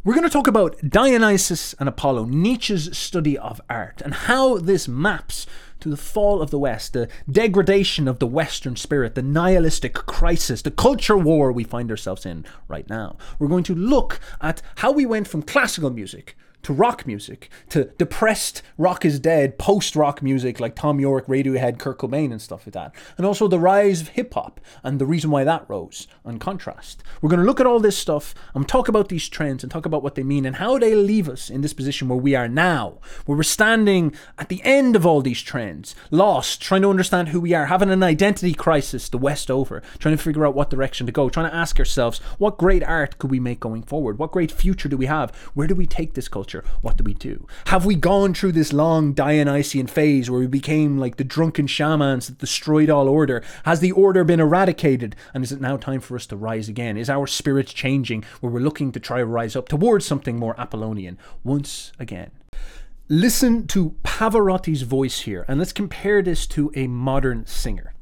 We're going to talk about Dionysus and Apollo, Nietzsche's study of art, and how this maps to the fall of the West, the degradation of the Western spirit, the nihilistic crisis, the culture war we find ourselves in right now. We're going to look at how we went from classical music to rock music, to depressed rock is dead, post-rock music like Thom Yorke, Radiohead, Kurt Cobain and stuff like that. And also the rise of hip-hop and the reason why that rose, on contrast. We're going to look at all this stuff and talk about these trends and talk about what they mean and how they leave us in this position where we are now, where we're standing at the end of all these trends, lost, trying to understand who we are, having an identity crisis the West over, trying to figure out what direction to go, trying to ask ourselves, what great art could we make going forward? What great future do we have? Where do we take this culture? What do we do? Have we gone through this long Dionysian phase where we became like the drunken shamans that destroyed all order? Has the order been eradicated? And is it now time for us to rise again? Is our spirit changing where we're looking to try to rise up towards something more Apollonian once again? Listen to Pavarotti's voice here, and let's compare this to a modern singer.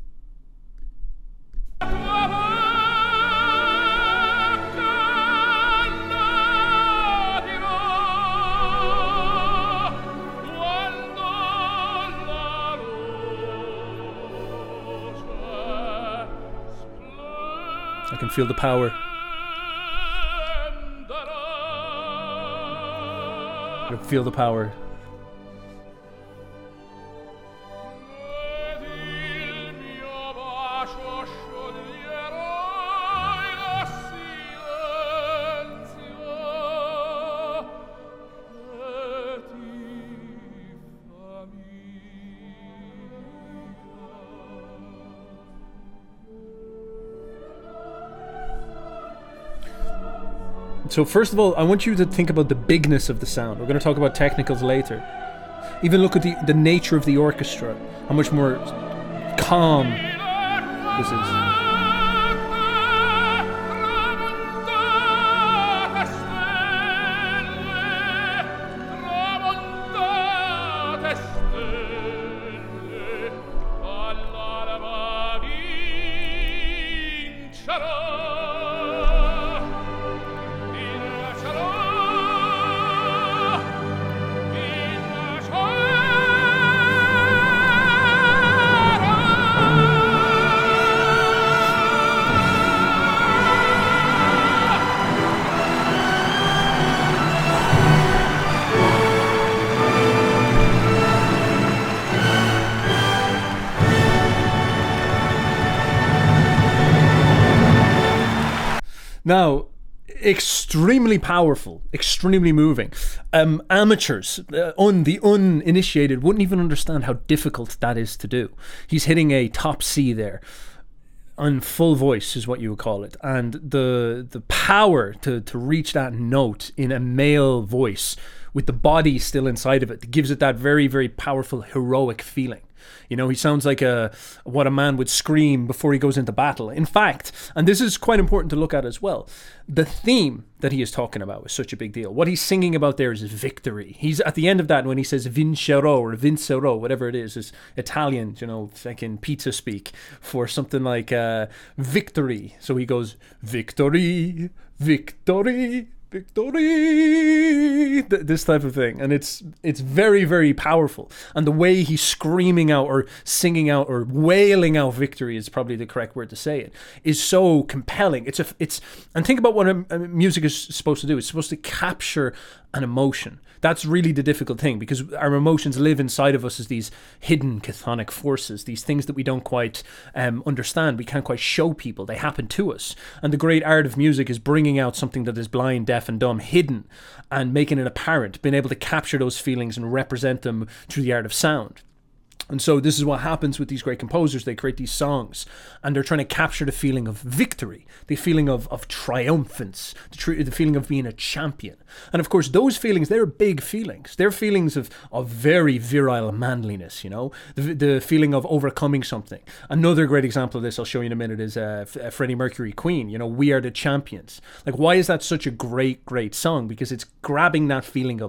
I can feel the power. I can feel the power. So first of all, I want you to think about the bigness of the sound. We're going to talk about technicals later. Even look at the nature of the orchestra. How much more calm this is. Now, extremely powerful, extremely moving. Amateurs, the uninitiated, wouldn't even understand how difficult that is to do. He's hitting a top C there. On full voice is what you would call it. And the power to reach that note in a male voice with the body still inside of it gives it that very, very powerful, heroic feeling. You know, he sounds like what a man would scream before he goes into battle. In fact, and this is quite important to look at as well, the theme that he is talking about is such a big deal. What he's singing about there is victory. He's at the end of that when he says vincerò or vincerò, whatever it is Italian, you know, fucking pizza speak for something like victory. So he goes, victory, victory, victory, this type of thing. And it's very, very powerful. And the way he's screaming out or singing out or wailing out victory is probably the correct word to say it, is so compelling. And think about what music is supposed to do. It's supposed to capture an emotion. That's really the difficult thing, because our emotions live inside of us as these hidden chthonic forces, these things that we don't quite understand. We can't quite show people. They happen to us. And the great art of music is bringing out something that is blind, deaf and dumb, hidden, and making it apparent, being able to capture those feelings and represent them through the art of sound. And so this is what happens with these great composers. They create these songs and they're trying to capture the feeling of victory, the feeling of triumphance, the feeling of being a champion. And of course, those feelings, they're big feelings. They're feelings of very virile manliness, you know, the feeling of overcoming something. Another great example of this, I'll show you in a minute, is Freddie Mercury, Queen, you know, We Are the Champions. Like, why is that such a great, great song? Because it's grabbing that feeling of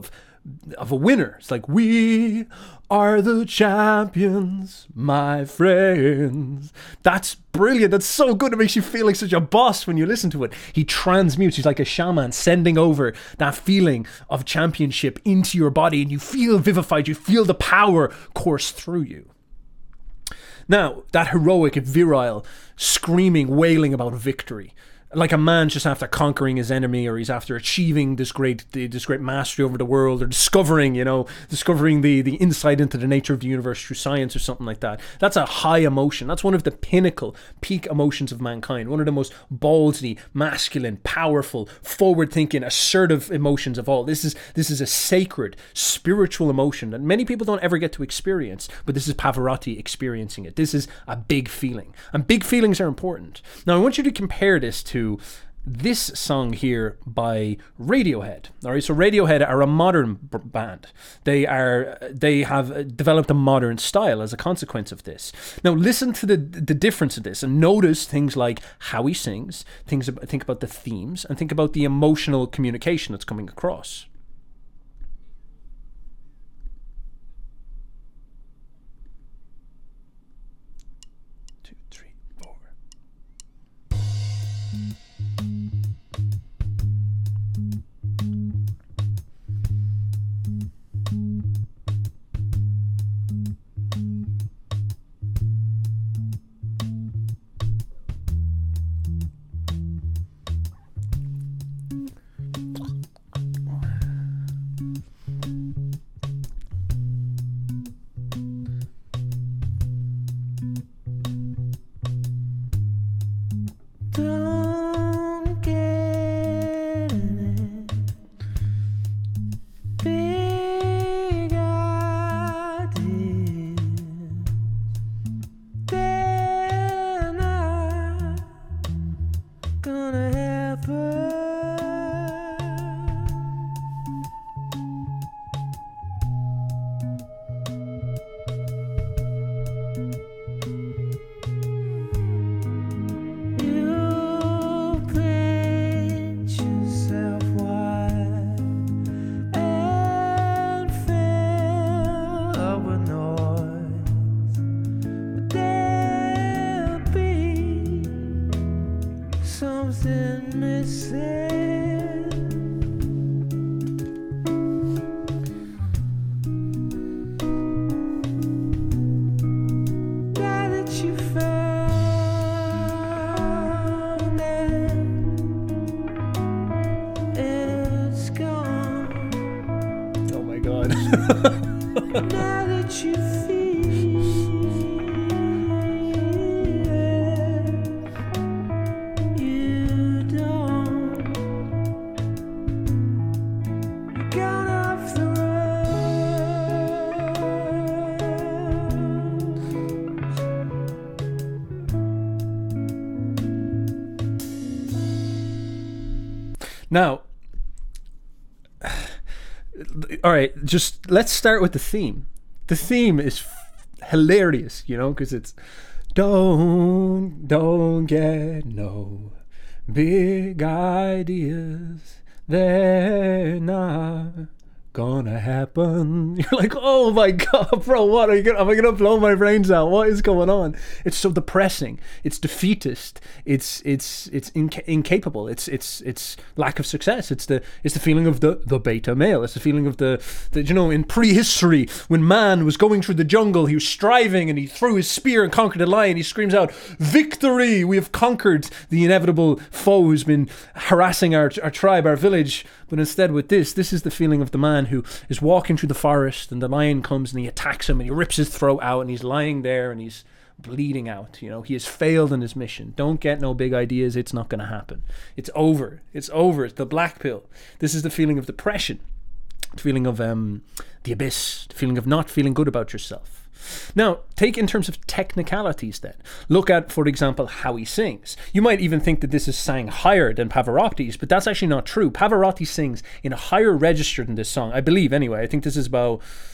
of a winner. It's like, we are the champions, my friends. That's brilliant. That's so good. It makes you feel like such a boss when you listen to it. He transmutes. He's like a shaman, sending over that feeling of championship into your body, and you feel vivified. You feel the power course through you. Now, that heroic, virile, screaming, wailing about victory, like a man just after conquering his enemy, or he's after achieving this great mastery over the world, or discovering the insight into the nature of the universe through science or something like that. That's a high emotion. That's one of the pinnacle, peak emotions of mankind. One of the most ballsy, masculine, powerful, forward-thinking, assertive emotions of all. This is a sacred, spiritual emotion that many people don't ever get to experience, but this is Pavarotti experiencing it. This is a big feeling. And big feelings are important. Now, I want you to compare this to this song here by Radiohead. All right, so Radiohead are a modern band. They have developed a modern style as a consequence of this. Now, listen to the difference of this, and notice things like how he sings. Think about the themes, and think about the emotional communication that's coming across. Now, all right, just let's start with the theme. The theme is hilarious, you know, because it's don't get no big ideas. They're not gonna happen. You're like, oh my god, bro, what are you gonna, am I gonna blow my brains out? What is going on? It's so depressing. It's defeatist. It's incapable. It's lack of success. It's the feeling of the beta male. It's the feeling of the you know, in prehistory, when man was going through the jungle, he was striving and he threw his spear and conquered a lion. He screams out, victory, we have conquered the inevitable foe who's been harassing our tribe, our village. But instead with this is the feeling of the man who is walking through the forest, and the lion comes and he attacks him and he rips his throat out, and he's lying there and he's bleeding out. You know, he has failed in his mission. Don't get no big ideas. It's not going to happen. It's over. It's the black pill. This is the feeling of depression, the feeling of the abyss, the feeling of not feeling good about yourself. Now, take in terms of technicalities then. Look at, for example, how he sings. You might even think that this is sang higher than Pavarotti's, but that's actually not true. Pavarotti sings in a higher register than this song, I believe anyway. I think this is about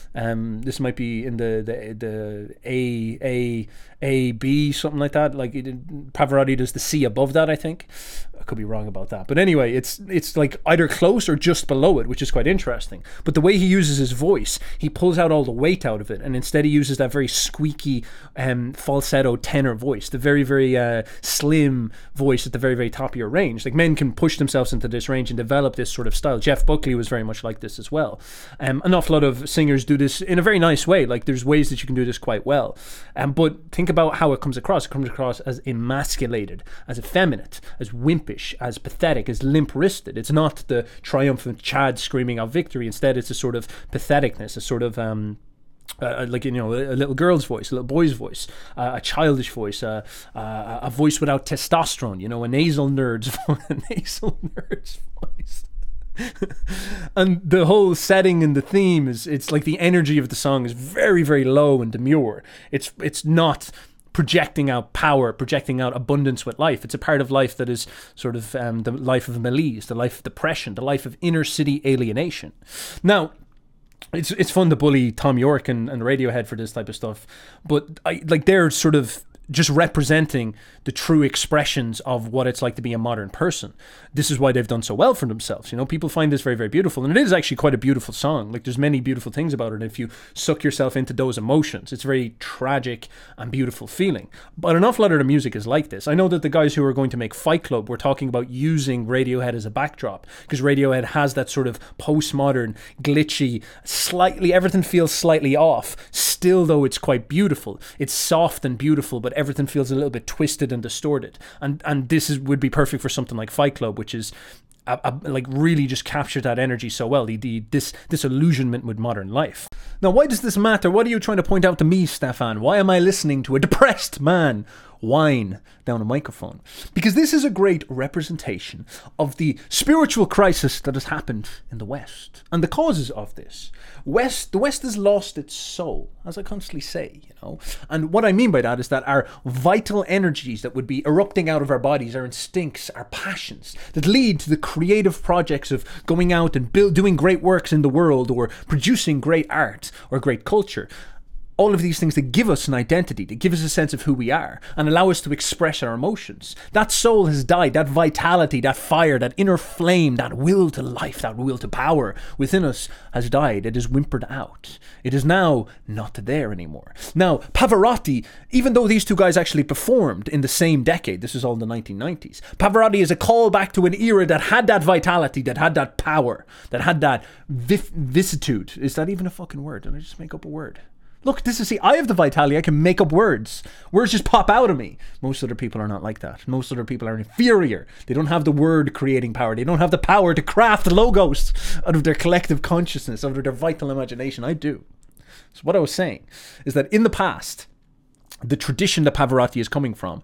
This might be in the A B, something like that. Like Pavarotti does the C above that, I think. I could be wrong about that, but anyway, it's like either close or just below it, which is quite interesting. But the way he uses his voice, he pulls out all the weight out of it, and instead he uses that very squeaky falsetto tenor voice, the very, very slim voice at the very, very top of your range. Like, men can push themselves into this range and develop this sort of style. Jeff Buckley was very much like this as well. An awful lot of singers do this in a very nice way. Like, there's ways that you can do this quite well. But think about how it comes across. It comes across as emasculated, as effeminate, as wimpish, as pathetic, as limp-wristed. It's not the triumphant Chad screaming out victory. Instead, it's a sort of patheticness, a sort of like, you know, a little girl's voice, a little boy's voice, a childish voice, a voice without testosterone, you know, a nasal nerd's voice. And the whole setting and the theme it's like the energy of the song is very, very low and demure. It's not projecting out power, projecting out abundance with life. It's a part of life that is sort of the life of malaise, the life of depression, the life of inner city alienation. Now, it's fun to bully Thom Yorke and Radiohead for this type of stuff, but they're sort of just representing the true expressions of what it's like to be a modern person. This is why they've done so well for themselves. You know, people find this very, very beautiful, and it is actually quite a beautiful song. Like, there's many beautiful things about it. If you suck yourself into those emotions, it's very tragic and beautiful feeling. But an awful lot of the music is like this. I know that the guys who are going to make Fight Club were talking about using Radiohead as a backdrop, because Radiohead has that sort of postmodern, glitchy, slightly, everything feels slightly off. Still, though, it's quite beautiful. It's soft and beautiful, but everything feels a little bit twisted and distorted. And this would be perfect for something like Fight Club, which is like really just captured that energy so well. This disillusionment with modern life. Now, why does this matter? What are you trying to point out to me, Stefan? Why am I listening to a depressed man whine down a microphone? Because this is a great representation of the spiritual crisis that has happened in the West and the causes of this. The West has lost its soul, as I constantly say, you know. And what I mean by that is that our vital energies that would be erupting out of our bodies, our instincts, our passions, that lead to the creative projects of going out and doing great works in the world, or producing great art or great culture. All of these things that give us an identity, that give us a sense of who we are, and allow us to express our emotions. That soul has died, that vitality, that fire, that inner flame, that will to life, that will to power within us has died. It is whimpered out. It is now not there anymore. Now, Pavarotti, even though these two guys actually performed in the same decade, this is all in the 1990s, Pavarotti is a callback to an era that had that vitality, that had that power, that had that vicissitude. Is that even a fucking word? Did I just make up a word? Look, I have the vitality. I can make up words. Words just pop out of me. Most other people are not like that. Most other people are inferior. They don't have the word creating power. They don't have the power to craft logos out of their collective consciousness, out of their vital imagination. I do. So what I was saying is that in the past, the tradition that Pavarotti is coming from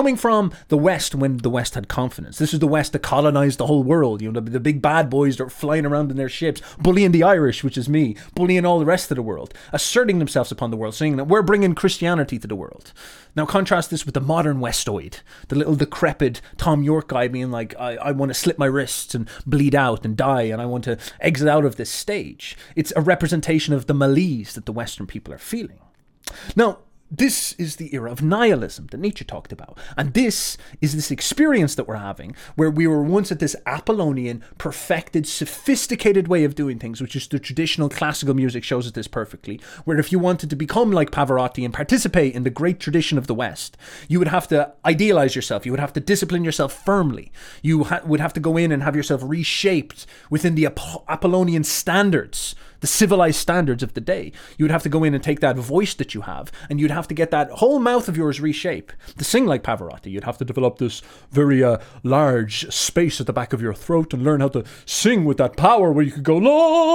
the West, when the West had confidence. This is the West that colonized the whole world. You know, the big bad boys that are flying around in their ships, bullying the Irish, which is me, bullying all the rest of the world, asserting themselves upon the world, saying that we're bringing Christianity to the world. Now contrast this with the modern Westoid, the little decrepit Thom Yorke guy being like, I want to slit my wrists and bleed out and die, and I want to exit out of this stage. It's a representation of the malaise that the Western people are feeling. Now, this is the era of nihilism that Nietzsche talked about. And this is this experience that we're having, where we were once at this Apollonian, perfected, sophisticated way of doing things, which is the traditional classical music shows us this perfectly, where if you wanted to become like Pavarotti and participate in the great tradition of the West, you would have to idealize yourself. You would have to discipline yourself firmly. You would have to go in and have yourself reshaped within the Apollonian standards, the civilized standards of the day. You would have to go in and take that voice that you have, and you'd have to get that whole mouth of yours reshape to sing like Pavarotti. You'd have to develop this very large space at the back of your throat and learn how to sing with that power where you could go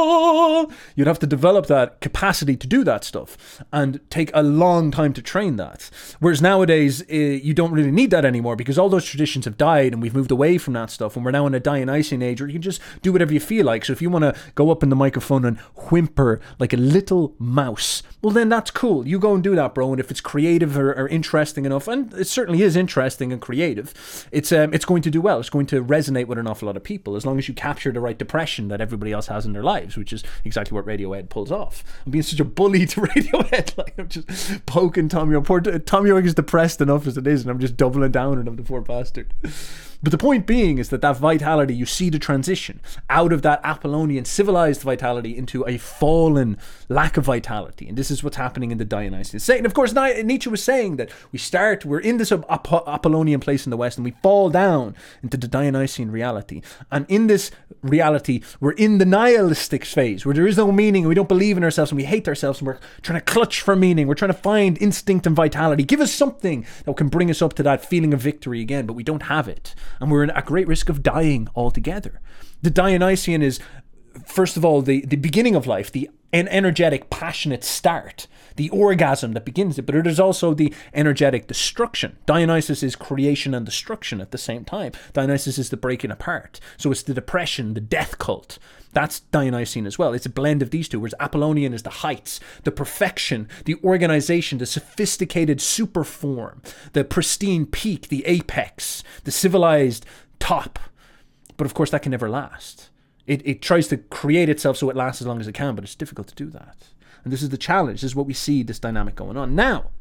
la. You'd have to develop that capacity to do that stuff and take a long time to train that. Whereas nowadays you don't really need that anymore, because all those traditions have died and we've moved away from that stuff, and we're now in a Dionysian age where you can just do whatever you feel like. So if you want to go up in the microphone and whimper like a little mouse, well then that's cool. You go and do that, bro. And if it's creative or interesting enough, and it certainly is interesting and creative, it's going to do well. It's going to resonate with an awful lot of people, as long as you capture the right depression that everybody else has in their lives, which is exactly what Radiohead pulls off. I'm being such a bully to Radiohead, like I'm just poking Tom York. Poor Tom York is depressed enough as it is, and I'm just doubling down on him, the poor bastard. But the point being is that vitality, you see the transition out of that Apollonian civilized vitality into a fallen lack of vitality. And this is what's happening in the Dionysian state. And of course, Nietzsche was saying that we're in this Apollonian place in the West, and we fall down into the Dionysian reality. And in this reality, we're in the nihilistic phase, where there is no meaning, and we don't believe in ourselves, and we hate ourselves, and we're trying to clutch for meaning. We're trying to find instinct and vitality. Give us something that can bring us up to that feeling of victory again, but we don't have it. And we're at great risk of dying altogether. The Dionysian is, first of all, the beginning of life, the energetic, passionate start, the orgasm that begins it, but it is also the energetic destruction. Dionysus is creation and destruction at the same time. Dionysus is the breaking apart. So it's the depression, the death cult. That's Dionysian as well. It's a blend of these two, whereas Apollonian is the heights, the perfection, the organization, the sophisticated super form, the pristine peak, the apex, the civilized top. But of course, that can never last. It tries to create itself so it lasts as long as it can, but it's difficult to do that. And this is the challenge. This is what we see, this dynamic going on. Now,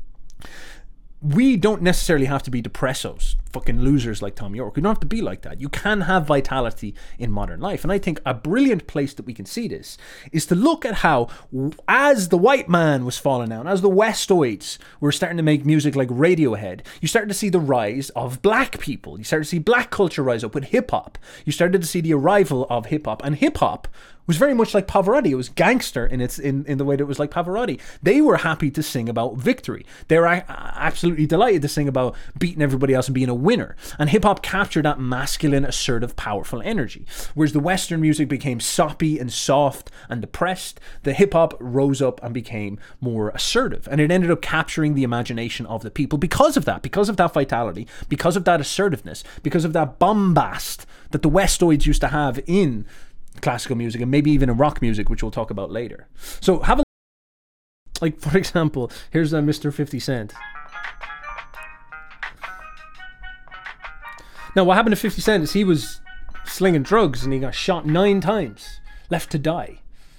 we don't necessarily have to be depressos, fucking losers like Tom York. We don't have to be like that. You can have vitality in modern life. And I think a brilliant place that we can see this is to look at how, as the white man was falling down, as the Westoids were starting to make music like Radiohead, you started to see the rise of black people. You started to see black culture rise up with hip-hop. You started to see the arrival of hip-hop. And hip-hop was very much like Pavarotti. It was gangster in the way that it was like Pavarotti. They were happy to sing about victory. They were absolutely delighted to sing about beating everybody else and being a winner. And hip-hop captured that masculine, assertive, powerful energy. Whereas the Western music became soppy and soft and depressed, the hip-hop rose up and became more assertive. And it ended up capturing the imagination of the people because of that vitality, because of that assertiveness, because of that bombast that the Westoids used to have in classical music and maybe even in rock music, which we'll talk about later. So have a, like, for example, here's Mr. 50 Cent. Now, what happened to 50 Cent is he was slinging drugs and he got shot 9 times, left to die.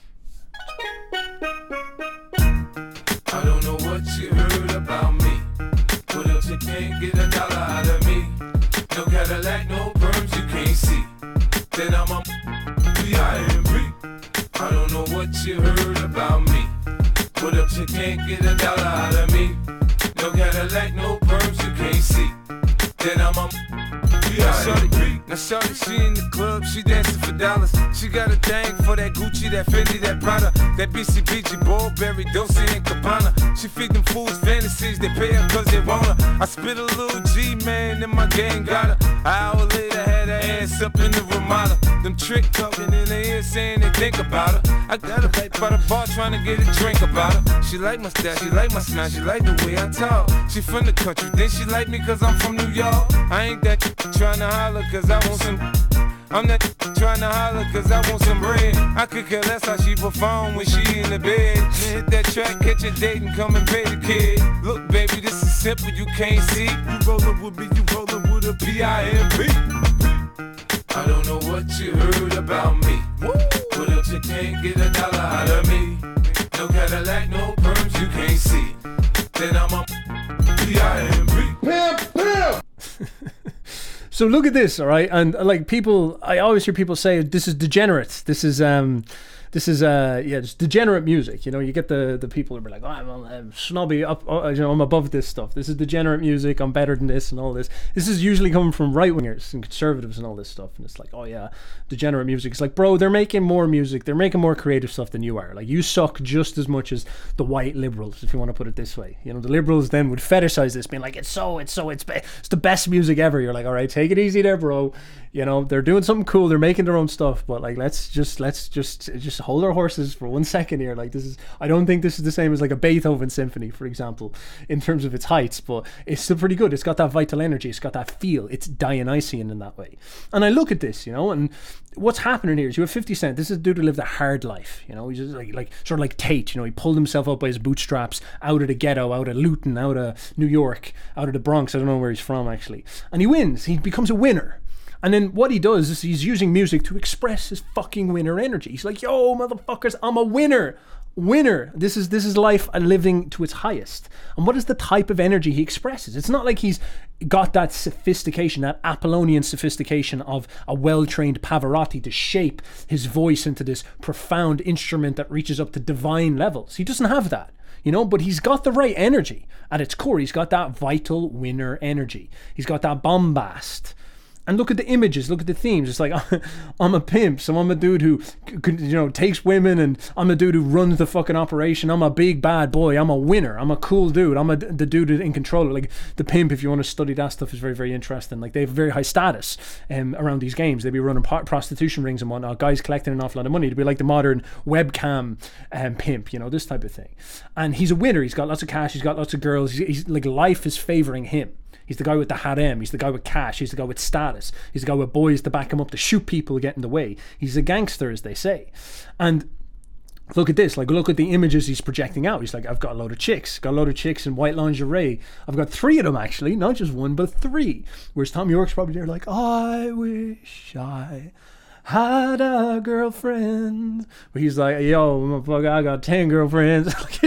I don't know what you heard about me. What else you can't get a dollar out of me? No Cadillac, no perms you can't see. Then I'm a B.I.M.B. I don't know what you heard about me. What else you can't get a dollar out of me? No Cadillac, no perms you can't see. Then I'm a B.I.M.B. Now shorty, she in the club, she dancing for dollars. She got a thing for that Gucci, that Fendi, that Prada, that BCBG, Burberry, Dolce and Gabbana. She feed them fools fantasies, they pay her cause they want her. I spit a little G, man, and my gang got her. An hour later, had her ass up in the Ramada. Them trick talking in her ear saying they think about her. I got her right by the bar trying to get a drink about her. She like my style, she like my smile, she like the way I talk. She from the country, then she like me cause I'm from New York. I ain't that trying to holler cause I want some. I'm not trying to holler cause I want some bread. I could care less how she perform when she in the bed. Hit that track, catch a date and come and pay the kid. Look baby, this is simple, you can't see. You rollin' with me, you rollin' with a B.I.M.B. I don't know what you heard about me. What else you can't get a dollar out of me? No Cadillac, no perms you can't see. Then I'm a B.I.M.B. Pimp, pimp. So look at this, all right? And like people, I always hear people say this is degenerate. This is it's degenerate music. You know, you get the people who are like, oh, I'm snobby, I'm above this stuff. This is degenerate music. I'm better than this and all this. This is usually coming from right wingers and conservatives and all this stuff. And it's like, oh yeah, degenerate music. It's like, bro, they're making more music. They're making more creative stuff than you are. Like, you suck just as much as the white liberals, if you want to put it this way. You know, the liberals then would fetishize this, being like, it's the best music ever. You're like, all right, take take it easy there, bro. You know, they're doing something cool. They're making their own stuff, but like, let's just hold our horses for 1 second here. Like, I don't think this is the same as like a Beethoven symphony, for example, in terms of its heights, but it's still pretty good. It's got that vital energy. It's got that feel. It's Dionysian in that way. And I look at this, you know, and what's happening here is you have 50 Cent. This is a dude who lived a hard life, you know. He's just like sort of like Tate, you know. He pulled himself up by his bootstraps out of the ghetto, out of Luton, out of New York, out of the Bronx. I don't know where he's from actually. And he wins. He becomes a winner. And then what he does is he's using music to express his fucking winner energy. He's like, yo, motherfuckers, I'm a winner. Winner. This is life and living to its highest. And what is the type of energy he expresses? It's not like he's got that sophistication, that Apollonian sophistication of a well-trained Pavarotti to shape his voice into this profound instrument that reaches up to divine levels. He doesn't have that. You know, but he's got the right energy at its core. He's got that vital winner energy. He's got that bombast. And look at the images, look at the themes. It's like, I'm a pimp, so I'm a dude who, you know, takes women, and I'm a dude who runs the fucking operation. I'm a big bad boy. I'm a winner. I'm a cool dude. I'm the dude in control. Like, the pimp, if you want to study that stuff, is very, very interesting. Like, they have very high status around these games. They'd be running prostitution rings and whatnot, guys collecting an awful lot of money. To be like the modern webcam pimp, you know, this type of thing. And he's a winner. He's got lots of cash. He's got lots of girls. He's like, life is favoring him. He's the guy with the harem. He's the guy with cash. He's the guy with status. He's the guy with boys to back him up to shoot people, get in the way. He's a gangster, as they say. And look at this. Like, look at the images he's projecting out. He's like, I've got a load of chicks. Got a load of chicks in white lingerie. I've got 3 of them, actually. Not just 1, but 3. Whereas Tom York's probably there like, I wish I had a girlfriend. But he's like, yo, motherfucker, I got 10 girlfriends. Like,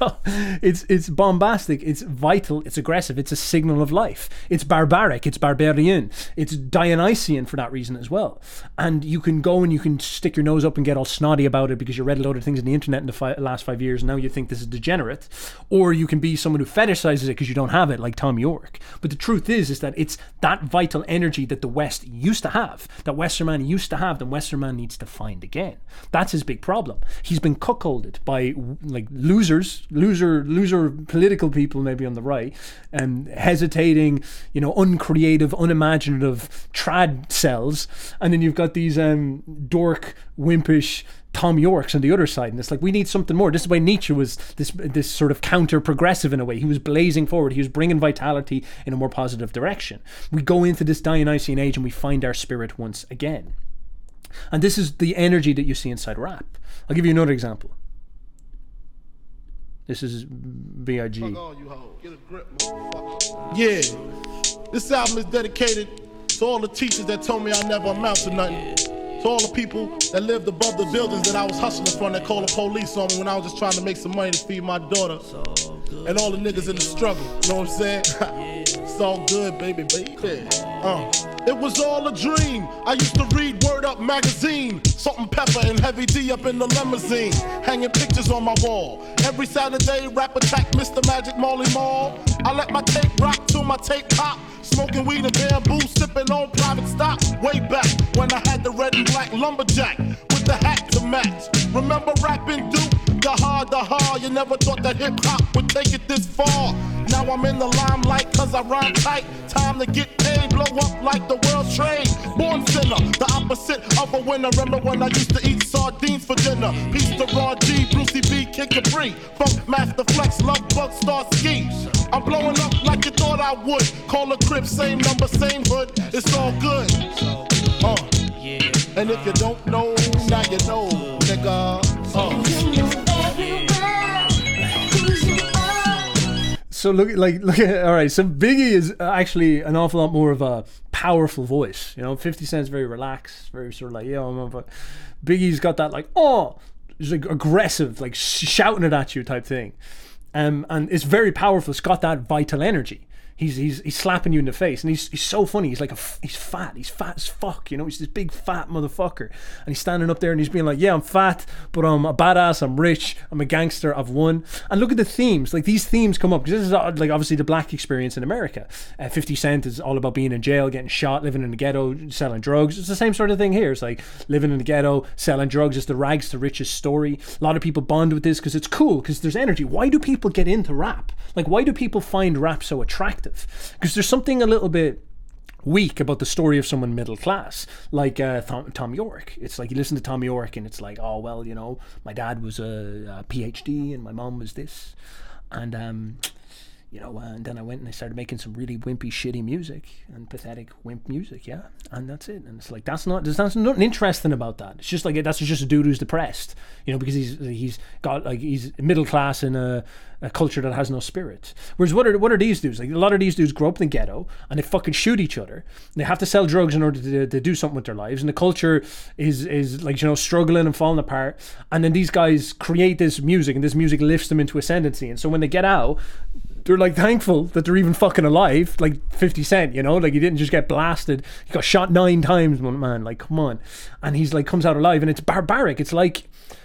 it's bombastic, it's vital, it's aggressive, it's a signal of life. It's barbaric, it's barbarian, it's Dionysian for that reason as well. And you can go and you can stick your nose up and get all snotty about it because you read a load of things on the internet in the last 5 years and now you think this is degenerate. Or you can be someone who fetishizes it because you don't have it, like Tom York. But the truth is that it's that vital energy that the West used to have, that Western man used to have, the Western man needs to find again. That's his big problem. He's been cuckolded by like loser political people, maybe on the right, and hesitating, you know, uncreative, unimaginative trad cells, and then you've got these dork, wimpish Tom Yorks on the other side, and it's like, we need something more. This is why Nietzsche was this sort of counter-progressive in a way. He was blazing forward. He was bringing vitality in a more positive direction. We go into this Dionysian age and we find our spirit once again. And this is the energy that you see inside rap. I'll give you another example. This is B.I.G. Fuck all you hoes. Get a grip, motherfucker. Yeah. This album is dedicated to all the teachers that told me I never amount to nothing. To all the people that lived above the buildings that I was hustling from that called the police on me when I was just trying to make some money to feed my daughter. And all the niggas in the struggle. You know what I'm saying? It's all good, baby. It was all a dream. I used to read Word Up magazine. Salt and Pepper and Heavy D up in the limousine. Hanging pictures on my wall. Every Saturday, rap attack Mr. Magic Molly Mall. I let my tape rock till my tape pop. Smoking weed and bamboo, sipping on private stock. Way back when I had the red and black lumberjack with the hat to match. Remember rapping Duke? The hard, you never thought that hip-hop would take it this far. Now I'm in the limelight cause I rhyme tight. Time to get paid, blow up like the world's trade. Born sinner, the opposite of a winner. Remember when I used to eat sardines for dinner? Peace to Raw G, Brucey B, Kid Capri, Funk Master Flex, Love Bug, Star Ski. I'm blowing up like you thought I would. Call a crib, same number, same hood. It's all good. And if you don't know, now you know, nigga. So look at all right. So Biggie is actually an awful lot more of a powerful voice. You know, 50 Cent's very relaxed, very sort of like, but Biggie's got that like, he's like aggressive, like shouting it at you type thing, and it's very powerful. It's got that vital energy. He's slapping you in the face, and he's so funny. He's like he's fat as fuck, you know. He's this big fat motherfucker, and he's standing up there and he's being like, yeah, I'm fat, but I'm a badass, I'm rich, I'm a gangster, I've won. And look at the themes. Like, these themes come up because this is like obviously the black experience in America. 50 Cent is all about being in jail, getting shot, living in the ghetto, selling drugs. It's the same sort of thing here. It's like living in the ghetto, selling drugs. It's the rags to riches story. A lot of people bond with this because it's cool, because there's energy. Why do people get into rap? Like, why do people find rap so attractive? Because there's something a little bit weak about the story of someone middle class, like Tom York. It's like you listen to Tom York and it's like, oh, well, you know, my dad was a PhD and my mom was this. And, you know, and then I went and I started making some really wimpy, shitty music and pathetic wimp music, yeah. And that's it. And it's like, there's nothing interesting about that. It's just like, that's just a dude who's depressed, you know, because he's middle class in a culture that has no spirit. Whereas what are these dudes? Like, a lot of these dudes grow up in the ghetto and they fucking shoot each other. They have to sell drugs in order to do something with their lives. And the culture is like, you know, struggling and falling apart. And then these guys create this music, and this music lifts them into ascendancy. And so when they get out, they're like thankful that they're even fucking alive, like 50 Cent, you know, like he didn't just get blasted. He got shot 9 times, man, like, come on. And he's like, comes out alive, and it's barbaric. It's like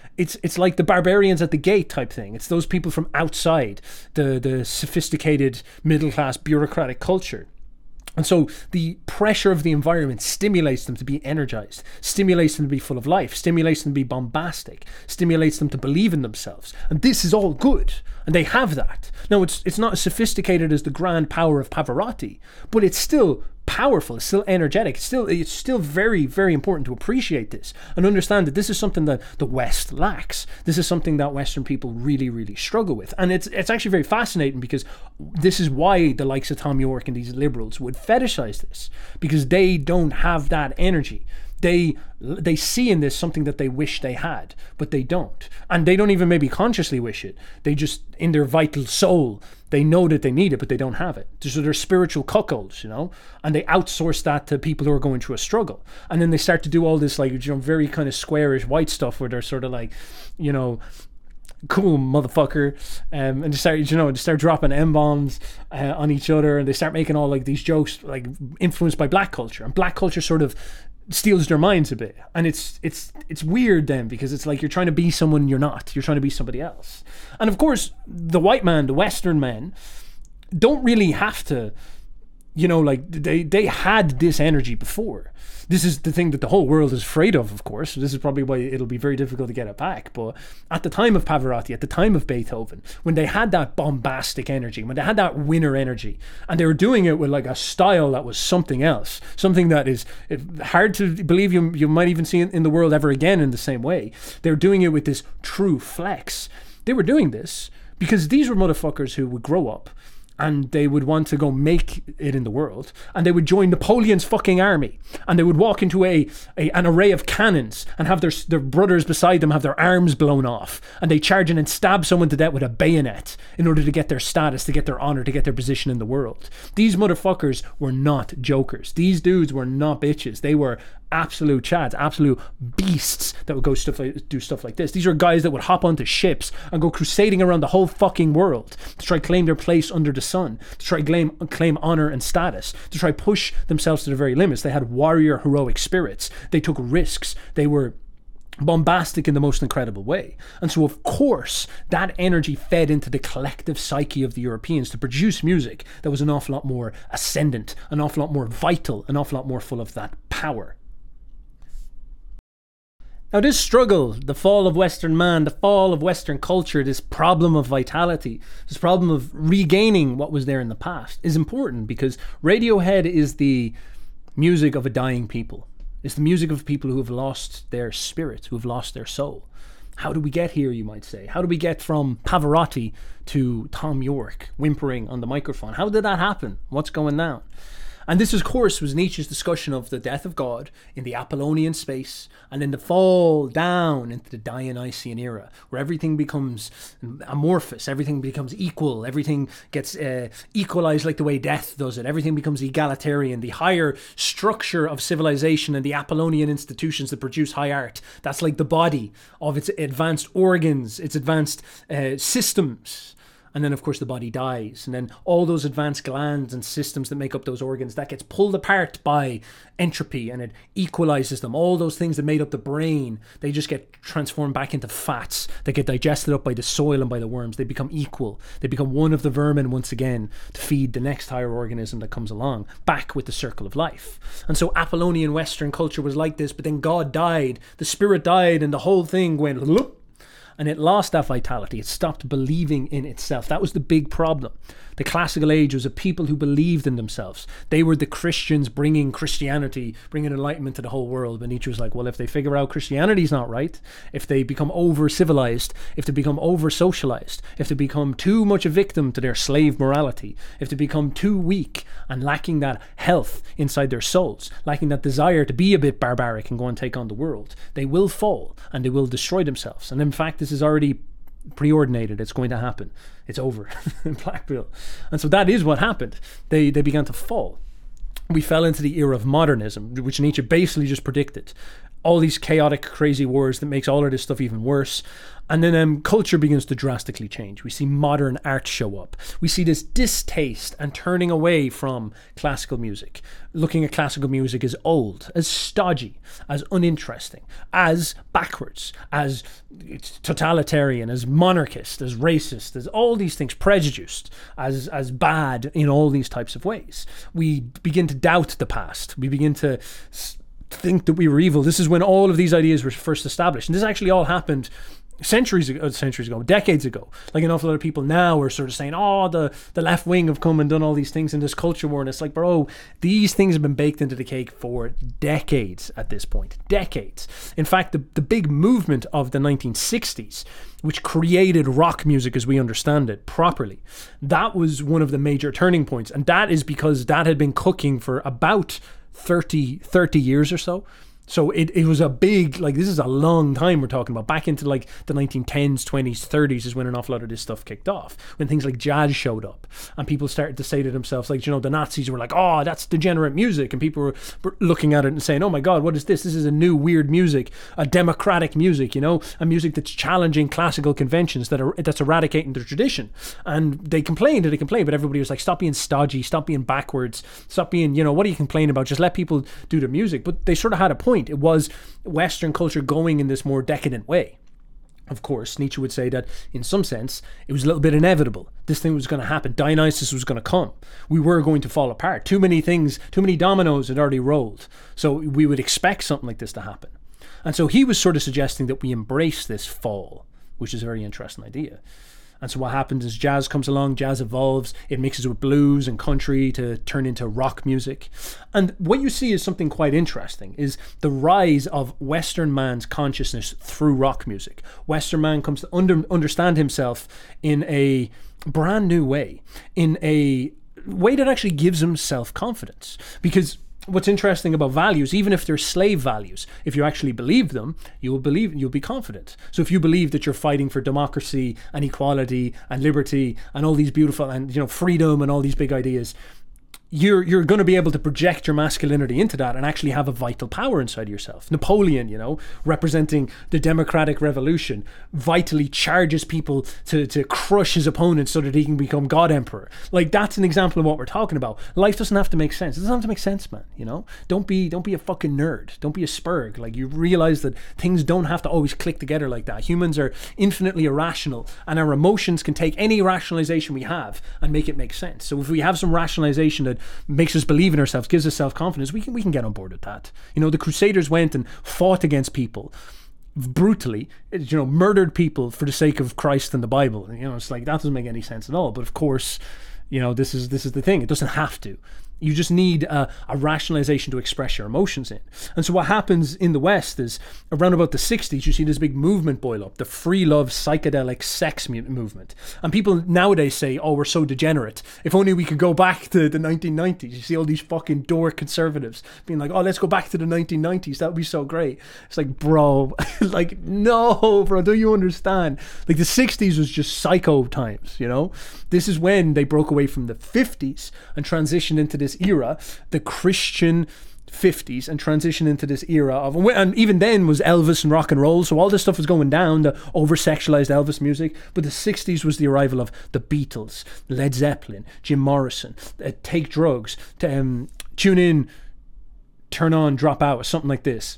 the barbarians at the gate type thing. It's those people from outside the sophisticated middle class bureaucratic culture. And so the pressure of the environment stimulates them to be energized, stimulates them to be full of life, stimulates them to be bombastic, stimulates them to believe in themselves. And this is all good. And they have that. Now, it's not as sophisticated as the grand power of Pavarotti, but it's still powerful, it's still energetic, it's still very, very important to appreciate this and understand that this is something that the West lacks. This is something that Western people really, really struggle with. And it's actually very fascinating, because this is why the likes of Tom York and these liberals would fetishize this, because they don't have that energy. They see in this something that they wish they had, but they don't. And they don't even maybe consciously wish it. They just, in their vital soul, they know that they need it, but they don't have it. So they're spiritual cuckolds, you know, and they outsource that to people who are going through a struggle. And then they start to do all this, like, you know, very kind of squarish white stuff where they're sort of like, you know, cool motherfucker, and they start dropping M-bombs on each other, and they start making all like these jokes, like influenced by black culture, and black culture sort of steals their minds a bit. And it's weird then, because it's like you're trying to be someone you're not. You're trying to be somebody else. And of course, the white man, the Western men, don't really have to, you know, like they had this energy before. This is the thing that the whole world is afraid of course. This is probably why it'll be very difficult to get it back. But at the time of Pavarotti, at the time of Beethoven, when they had that bombastic energy, when they had that winner energy, and they were doing it with like a style that was something else, something that is hard to believe you might even see in the world ever again in the same way. They were doing it with this true flex. They were doing this because these were motherfuckers who would grow up and they would want to go make it in the world, and they would join Napoleon's fucking army, and they would walk into an array of cannons and have their brothers beside them have their arms blown off, and they charge in and stab someone to death with a bayonet in order to get their status, to get their honor, to get their position in the world. These motherfuckers were not jokers. These dudes were not bitches. They were absolute chads, absolute beasts that would go do stuff like this. These are guys that would hop onto ships and go crusading around the whole fucking world to try claim their place under the sun, to try claim honor and status, to try push themselves to the very limits. They had warrior heroic spirits. They took risks. They were bombastic in the most incredible way. And so of course that energy fed into the collective psyche of the Europeans to produce music that was an awful lot more ascendant, an awful lot more vital, an awful lot more full of that power. Now this struggle, the fall of Western man, the fall of Western culture, this problem of vitality, this problem of regaining what was there in the past is important, because Radiohead is the music of a dying people. It's the music of people who have lost their spirit, who have lost their soul. How do we get here, you might say? How do we get from Pavarotti to Tom York whimpering on the microphone? How did that happen? What's going down? And this, of course, was Nietzsche's discussion of the death of God in the Apollonian space, and then the fall down into the Dionysian era, where everything becomes amorphous, everything becomes equal, everything gets equalized like the way death does it, everything becomes egalitarian. The higher structure of civilization and the Apollonian institutions that produce high art, that's like the body of its advanced organs, its advanced systems. And then, of course, the body dies. And then all those advanced glands and systems that make up those organs, that gets pulled apart by entropy, and it equalizes them. All those things that made up the brain, they just get transformed back into fats that get digested up by the soil and by the worms. They become equal. They become one of the vermin once again to feed the next higher organism that comes along, back with the circle of life. And so Apollonian Western culture was like this, but then God died, the spirit died, and the whole thing went loop. And it lost that vitality. It stopped believing in itself. That was the big problem. The classical age was a people who believed in themselves. They were the Christians bringing Christianity, bringing enlightenment to the whole world. But Nietzsche was like, well, if they figure out Christianity's not right, if they become over-civilized, if they become over-socialized, if they become too much a victim to their slave morality, if they become too weak and lacking that health inside their souls, lacking that desire to be a bit barbaric and go and take on the world, they will fall and they will destroy themselves. And in fact, this is already preordinated. It's going to happen. It's over in Blackpool. And so that is what happened. They began to fall. We fell into the era of modernism, which Nietzsche basically just predicted. All these chaotic, crazy wars that makes all of this stuff even worse. And then culture begins to drastically change. We see modern art show up. We see this distaste and turning away from classical music. Looking at classical music as old, as stodgy, as uninteresting, as backwards, as totalitarian, as monarchist, as racist, as all these things, prejudiced, as bad in all these types of ways. We begin to doubt the past. We begin to think that we were evil. This is when all of these ideas were first established. And this actually all happened decades ago. Like an awful lot of people now are sort of saying, oh, the left wing have come and done all these things in this culture war. And it's like, bro, these things have been baked into the cake for decades at this point. Decades. In fact, the big movement of the 1960s, which created rock music as we understand it properly, that was one of the major turning points. And that is because that had been cooking for about 30 years or so. So it was a big, like, this is a long time we're talking about. Back into like the 1910s, 20s, 30s is when an awful lot of this stuff kicked off. When things like jazz showed up and people started to say to themselves, like, you know, the Nazis were like, oh, that's degenerate music. And people were looking at it and saying, oh my God, what is this? This is a new weird music, a democratic music, you know, a music that's challenging classical conventions, that's eradicating the tradition. And they complained, but everybody was like, stop being stodgy, stop being backwards, stop being, you know, what are you complaining about? Just let people do their music. But they sort of had a point. It was Western culture going in this more decadent way. Of course, Nietzsche would say that in some sense, it was a little bit inevitable. This thing was going to happen. Dionysus was going to come. We were going to fall apart. Too many dominoes had already rolled. So we would expect something like this to happen. And so he was sort of suggesting that we embrace this fall, which is a very interesting idea. And so what happens is jazz comes along, jazz evolves, it mixes with blues and country to turn into rock music. And what you see is something quite interesting, is the rise of Western man's consciousness through rock music. Western man comes to understand himself in a brand new way, in a way that actually gives him self-confidence. Because what's interesting about values, even if they're slave values, if you actually believe them, you'll be confident. So if you believe that you're fighting for democracy and equality and liberty and all these beautiful and, you know, freedom and all these big ideas, you're going to be able to project your masculinity into that and actually have a vital power inside yourself. Napoleon, you know, representing the democratic revolution, vitally charges people to crush his opponents so that he can become God Emperor. Like, that's an example of what we're talking about. Life doesn't have to make sense. It doesn't have to make sense, man, you know? Don't be a fucking nerd. Don't be a spurg. Like, you realize that things don't have to always click together like that. Humans are infinitely irrational, and our emotions can take any rationalization we have and make it make sense. So if we have some rationalization that makes us believe in ourselves, gives us self-confidence, we can get on board with that. You know, the Crusaders went and fought against people brutally, you know, murdered people for the sake of Christ and the Bible. You know, it's like, that doesn't make any sense at all. But of course, you know, this is the thing. It doesn't have to. You just need a rationalization to express your emotions in. And so what happens in the West is, around about the 60s, you see this big movement boil up, the free love psychedelic sex movement. And people nowadays say, oh, we're so degenerate. If only we could go back to the 1990s. You see all these fucking dork conservatives being like, oh, let's go back to the 1990s. That would be so great. It's like, bro, like, no, bro, do you understand? Like, the 60s was just psycho times, you know? This is when they broke away from the 50s and transitioned into this era, the Christian 50s, and transitioned into this era of, and even then was Elvis and rock and roll, so all this stuff was going down, the over-sexualized Elvis music. But the 60s was the arrival of the Beatles, Led Zeppelin, Jim Morrison, Take Drugs, Tune In, Turn On, Drop Out, or something like this.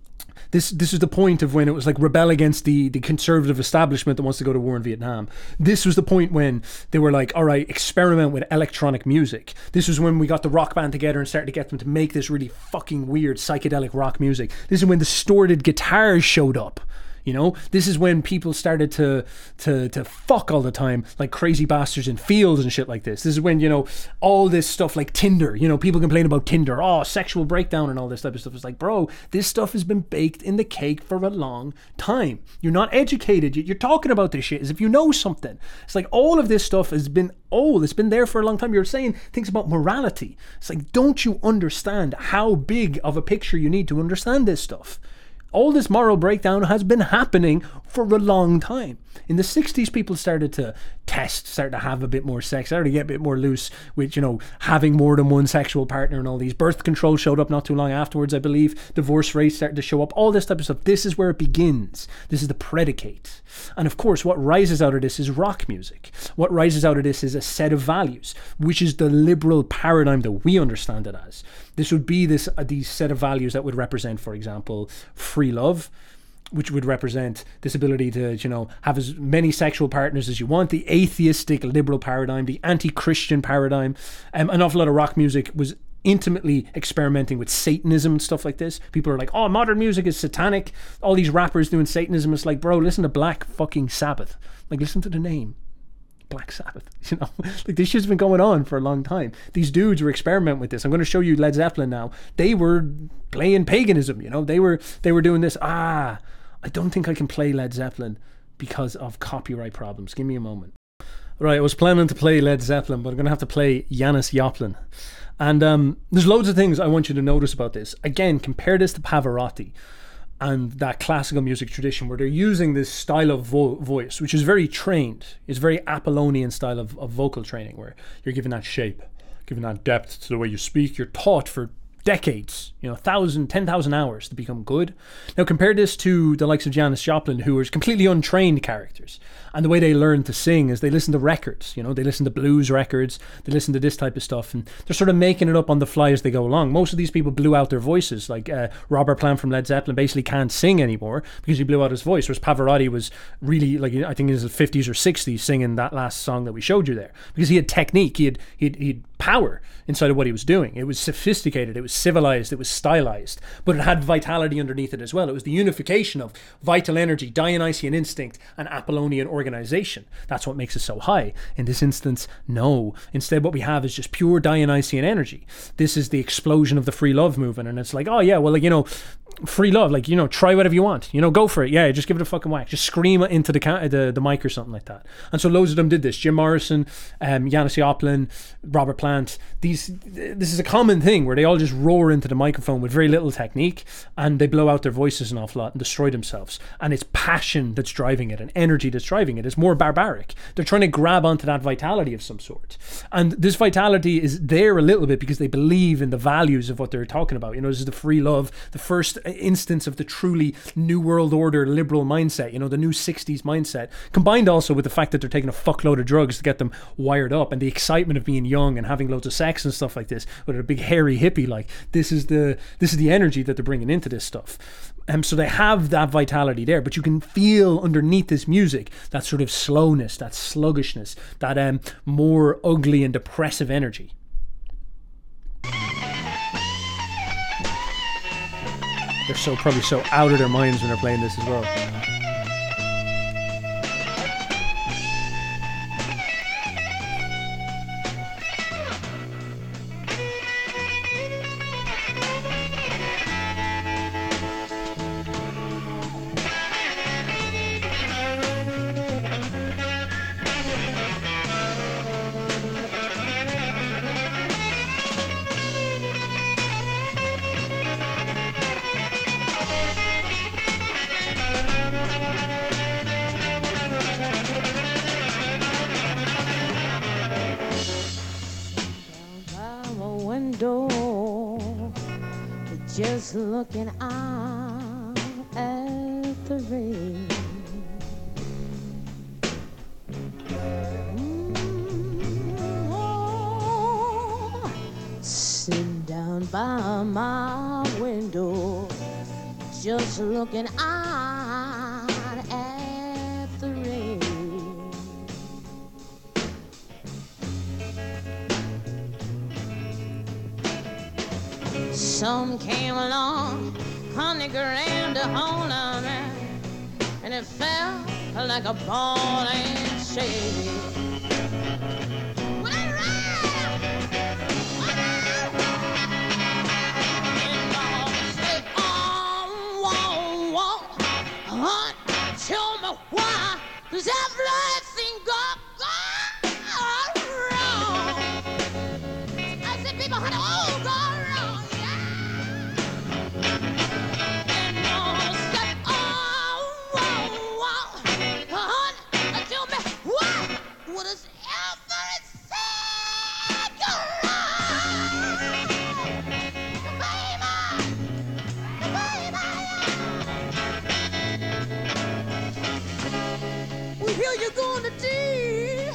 This is the point of when it was like rebel against the conservative establishment that wants to go to war in Vietnam. This was the point when they were like, all right, experiment with electronic music. This was when we got the rock band together and started to get them to make this really fucking weird psychedelic rock music. This is when distorted guitars showed up. You know, this is when people started to fuck all the time, like crazy bastards in fields and shit like this. This is when, you know, all this stuff like Tinder, you know, people complain about Tinder, oh, sexual breakdown and all this type of stuff. It's like, bro, this stuff has been baked in the cake for a long time. You're not educated. You're talking about this shit as if you know something. It's like all of this stuff has been old. It's been there for a long time. You're saying things about morality. It's like, don't you understand how big of a picture you need to understand this stuff? All this moral breakdown has been happening for a long time. In the 60s, people started to started to have a bit more sex, started to get a bit more loose with, you know, having more than one sexual partner and all these. Birth control showed up not too long afterwards, I believe. Divorce rates started to show up, all this type of stuff. This is where it begins. This is the predicate. And of course, what rises out of this is rock music. What rises out of this is a set of values, which is the liberal paradigm that we understand it as. This would be these set of values that would represent, for example, free love, which would represent this ability to, you know, have as many sexual partners as you want, the atheistic liberal paradigm, the anti-Christian paradigm. An awful lot of rock music was intimately experimenting with Satanism and stuff like this. People are like, oh, modern music is satanic. All these rappers doing Satanism. It's like, bro, listen to Black fucking Sabbath. Like, listen to the name. Black Sabbath, you know, like this shit's been going on for a long time. These dudes were experimenting with this. I'm going to show you Led Zeppelin now. They were playing paganism, you know, they were doing this. I don't think I can play Led Zeppelin because of copyright problems. Give me a moment. Right, I was planning to play Led Zeppelin, but I'm going to have to play Janis Joplin. And there's loads of things I want you to notice about this. Again, compare this to Pavarotti and that classical music tradition where they're using this style of voice, which is very trained. It's very Apollonian style of vocal training, where you're given that shape, given that depth to the way you speak. You're taught for decades, you know, 10,000 hours to become good. Now compare this to the likes of Janis Joplin, who are completely untrained characters, and the way they learn to sing is they listen to records, you know, they listen to blues records, they listen to this type of stuff, and they're sort of making it up on the fly as they go along. Most of these people blew out their voices, like Robert Plant from Led Zeppelin basically can't sing anymore because he blew out his voice, whereas Pavarotti was really, like, I think in his 50s or 60s singing that last song that we showed you there, because he had technique, he had power inside of what he was doing. It was sophisticated, it was civilized, it was stylized, but it had vitality underneath it as well. It was the unification of vital energy, Dionysian instinct, and Apollonian organization. That's what makes it so high. In this instance, no. Instead, what we have is just pure Dionysian energy. This is the explosion of the free love movement, and it's like, oh yeah, well, like, you know, free love, like, you know, try whatever you want, you know, go for it, yeah, just give it a fucking whack, just scream it into the mic or something like that. And so loads of them did this. Jim Morrison, Janis Joplin, Robert Plant. This is a common thing where they all just roar into the microphone with very little technique, and they blow out their voices an awful lot and destroy themselves. And it's passion that's driving it, and energy that's driving it. It's more barbaric. They're trying to grab onto that vitality of some sort, and this vitality is there a little bit because they believe in the values of what they're talking about. You know, this is the free love, the first instance of the truly new world order liberal mindset, you know, the new 60s mindset, combined also with the fact that they're taking a fuckload of drugs to get them wired up, and the excitement of being young and having loads of sex and stuff like this with a big hairy hippie. Like, this is the energy that they're bringing into this stuff. So they have that vitality there, but you can feel underneath this music that sort of slowness, that sluggishness, that more ugly and depressive energy. They're probably so out of their minds when they're playing this as well. Just looking out at the rain. Oh, sitting down by my window, just looking out at the rain. Some came along, honey, grand to hold on, it fell like a ball and chain. When it ran, say, hunt, tell me why does everything go wrong? I said, people, honey, all go wrong, And said, hunt, tell me why does everything go wrong? We hear you going to tea.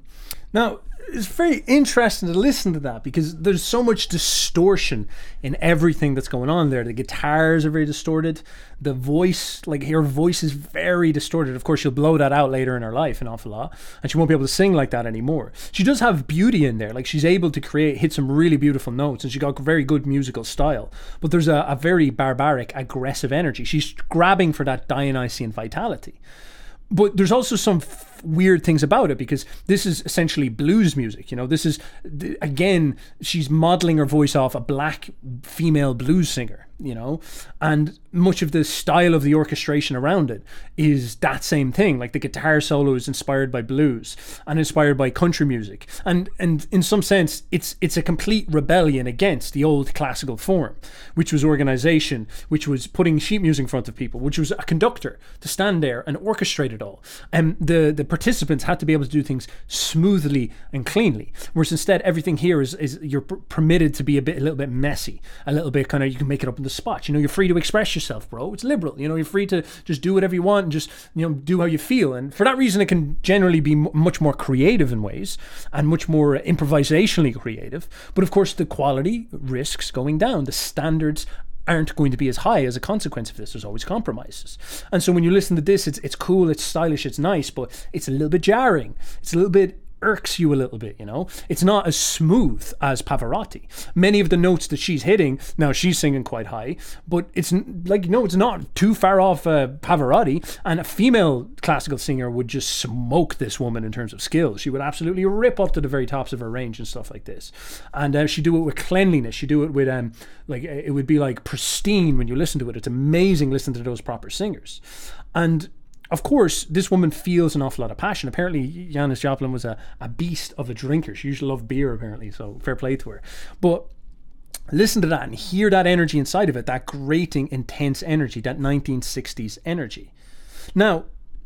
Now, it's very interesting to listen to that because there's so much distortion in everything that's going on there. The guitars are very distorted. The voice, like her voice is very distorted. Of course, she'll blow that out later in her life an awful lot, and she won't be able to sing like that anymore. She does have beauty in there. Like, she's able to hit some really beautiful notes, and she got very good musical style. But there's a very barbaric, aggressive energy. She's grabbing for that Dionysian vitality. But there's also some weird things about it because this is essentially blues music. You know, this is, again, she's modeling her voice off a black female blues singer, you know, and much of the style of the orchestration around it is that same thing. Like, the guitar solo is inspired by blues and inspired by country music. And in some sense, it's a complete rebellion against the old classical form, which was organization, which was putting sheet music in front of people, which was a conductor to stand there and orchestrate it all. And the participants had to be able to do things smoothly and cleanly, whereas instead everything here is you're permitted to be a little bit messy, a little bit kind of, you can make it up in the spot. You know, you're free to express yourself, bro. It's liberal. You know, you're free to just do whatever you want and just, you know, do how you feel. And for that reason, it can generally be much more creative in ways and much more improvisationally creative. But of course, the quality risks going down. The standards aren't going to be as high as a consequence of this. There's always compromises. And so when you listen to this, it's cool, it's stylish, it's nice, but it's a little bit jarring. It's a little bit irks you a little bit, you know. It's not as smooth as Pavarotti. Many of the notes that she's hitting, now she's singing quite high, but it's like, no, it's not too far off Pavarotti, and a female classical singer would just smoke this woman in terms of skills. She would absolutely rip up to the very tops of her range and stuff like this. And she'd do it with cleanliness. She'd do it with, like, it would be like pristine when you listen to it. It's amazing listening to those proper singers. And of course, this woman feels an awful lot of passion. Apparently, Janis Joplin was a beast of a drinker. She used to love beer, apparently, so fair play to her. But listen to that and hear that energy inside of it, that grating, intense energy, that 1960s energy. Now,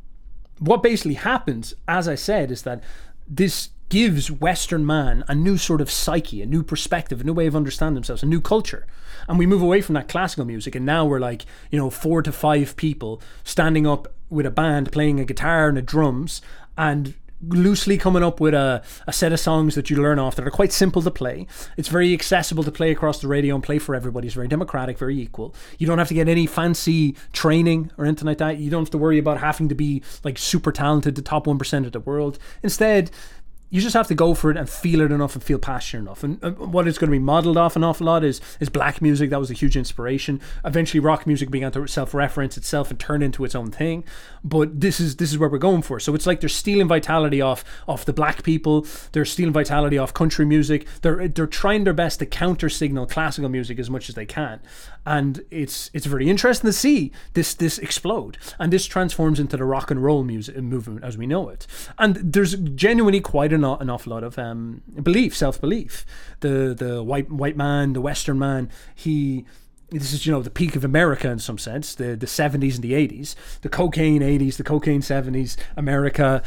what basically happens, as I said, is that this gives Western man a new sort of psyche, a new perspective, a new way of understanding themselves, a new culture. And we move away from that classical music, and now we're like, you know, 4 to 5 people standing up with a band playing a guitar and a drums and loosely coming up with a set of songs that you learn off that are quite simple to play. It's very accessible to play across the radio and play for everybody. It's very democratic, very equal. You don't have to get any fancy training or anything like that. You don't have to worry about having to be like super talented, the top 1% of the world. Instead, you just have to go for it and feel it enough and feel passionate enough. And what it's going to be modeled off an awful lot is black music. That was a huge inspiration. Eventually, rock music began to self-reference itself and turn into its own thing. But this is where we're going for. So it's like they're stealing vitality off the black people. They're stealing vitality off country music. They're trying their best to counter-signal classical music as much as they can. And it's very interesting to see this explode. And this transforms into the rock and roll music movement as we know it. And there's genuinely quite an awful lot of self-belief. The white man, the Western man, this is, you know, the peak of America in some sense, the 70s and the 80s, the cocaine 80s, the cocaine 70s, America.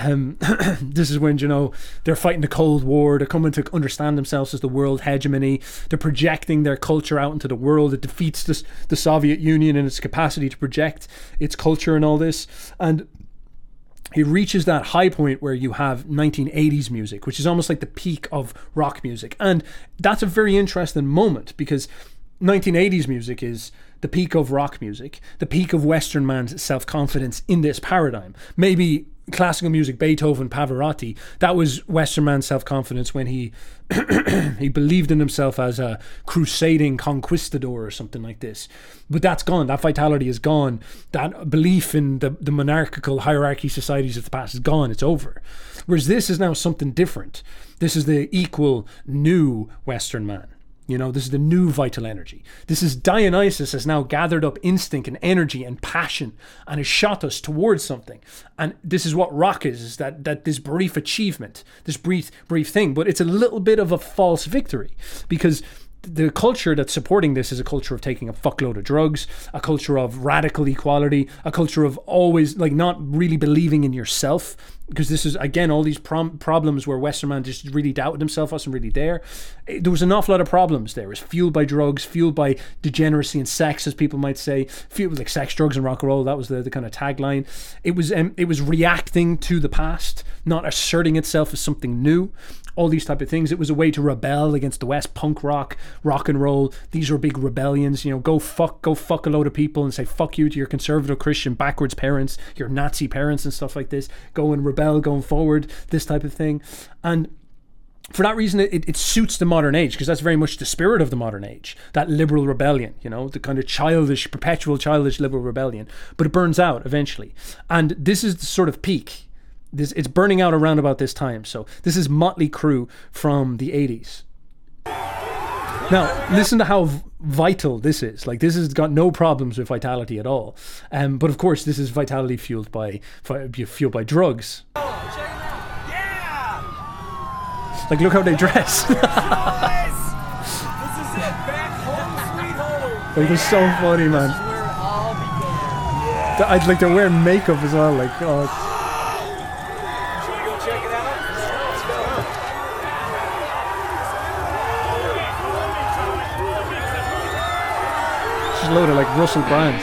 This is when, you know, they're fighting the Cold War. They're coming to understand themselves as the world hegemony. They're projecting their culture out into the world. It defeats the Soviet Union in its capacity to project its culture and all this. And it reaches that high point where you have 1980s music, which is almost like the peak of rock music. And that's a very interesting moment because 1980s music is the peak of rock music, the peak of Western man's self-confidence in this paradigm. Maybe classical music, Beethoven, Pavarotti, that was Western man's self-confidence when he he believed in himself as a crusading conquistador or something like this. But that's gone. That vitality is gone. That belief in the monarchical hierarchy societies of the past is gone. It's over. Whereas this is now something different. This is the equal new Western man. You know, this is the new vital energy. This is Dionysus has now gathered up instinct and energy and passion and has shot us towards something. And this is what rock is that this brief achievement, this brief thing. But it's a little bit of a false victory, because the culture that's supporting this is a culture of taking a fuckload of drugs, a culture of radical equality, a culture of always like not really believing in yourself, because this is again all these problems where Western man just really doubted himself, wasn't really there. There was an awful lot of problems there. It was fueled by drugs, fueled by degeneracy and sex, as people might say, fueled like sex, drugs and rock and roll. That was the kind of tagline. It was reacting to the past, not asserting itself as something new. All these type of things. It was a way to rebel against the West. Punk rock, rock and roll. These were big rebellions. You know, go fuck a load of people and say fuck you to your conservative Christian backwards parents, your Nazi parents and stuff like this. Go and rebel going forward. This type of thing. And for that reason, it suits the modern age, because that's very much the spirit of the modern age. That liberal rebellion, you know, the kind of childish, perpetual childish liberal rebellion. But it burns out eventually. And this is the sort of peak. It's burning out around about this time. So this is Motley Crue from the 80s. Now, listen to how vital this is. Like, this has got no problems with vitality at all. But of course, this is vitality fueled by drugs. Yeah! Like, look how they dress. Like, they're so funny, man. Like, they're wearing makeup as well. Like, oh. Loaded like Russell Brand.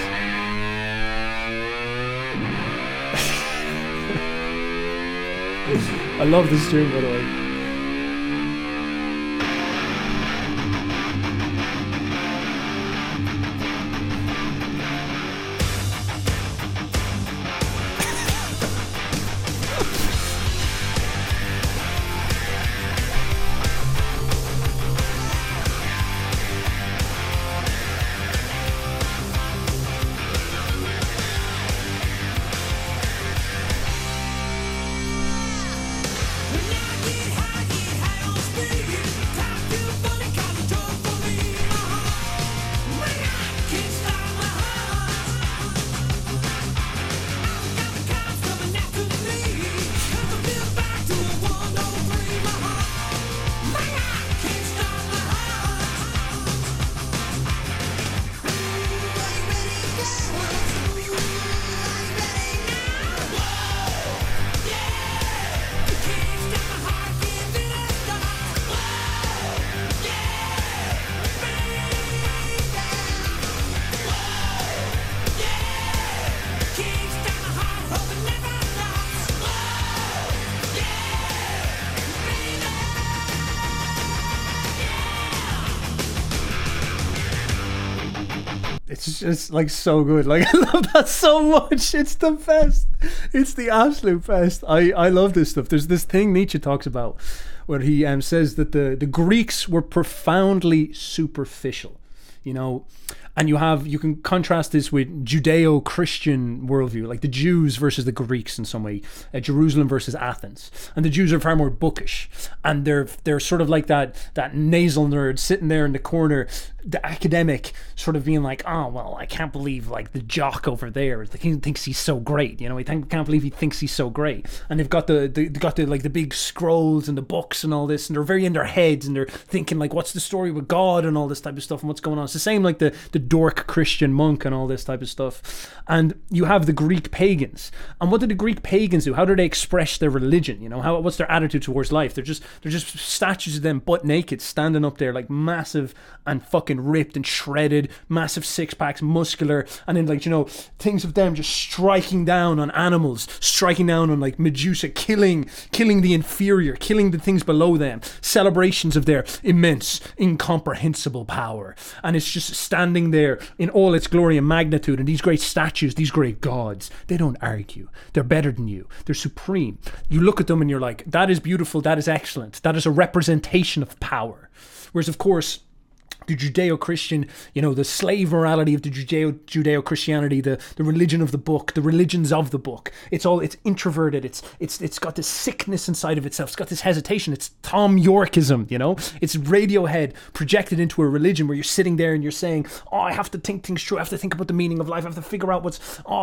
I love this tune, by the way. It's like so good. Like, I love that so much. It's the best. It's the absolute best. I love this stuff. There's this thing Nietzsche talks about where he says that the Greeks were profoundly superficial, you know, and you can contrast this with Judeo-Christian worldview, like the Jews versus the Greeks in some way, Jerusalem versus Athens. And the Jews are far more bookish, and they're sort of like that nasal nerd sitting there in the corner, the academic sort of being like, oh, well, I can't believe like the jock over there, he thinks he's so great, you know, can't believe he thinks he's so great. And they've got the like the big scrolls and the books and all this, and they're very in their heads, and they're thinking like, what's the story with God and all this type of stuff and what's going on. It's the same like the dork Christian monk and all this type of stuff. And you have the Greek pagans. And what did the Greek pagans do? How do they express their religion? You know, what's their attitude towards life? They're just statues of them butt naked, standing up there like massive and fucking ripped and shredded, massive six packs, muscular, and then like, you know, things of them just striking down on animals, striking down on like Medusa, killing the inferior, killing the things below them, celebrations of their immense, incomprehensible power. And it's just standing there in all its glory and magnitude, and these great statues, these great gods, they don't argue. They're better than you. They're supreme. You look at them and you're like, that is beautiful, that is excellent, that is a representation of power. Whereas, of course, the Judeo-Christian, the slave morality of the Judeo-Christianity, the religion of the book, the religions of the book. It's introverted. It's got this sickness inside of itself. It's got this hesitation. It's Tom Yorkism, It's Radiohead projected into a religion where you're sitting there and you're saying, oh, I have to think things through. I have to think about the meaning of life. I have to figure out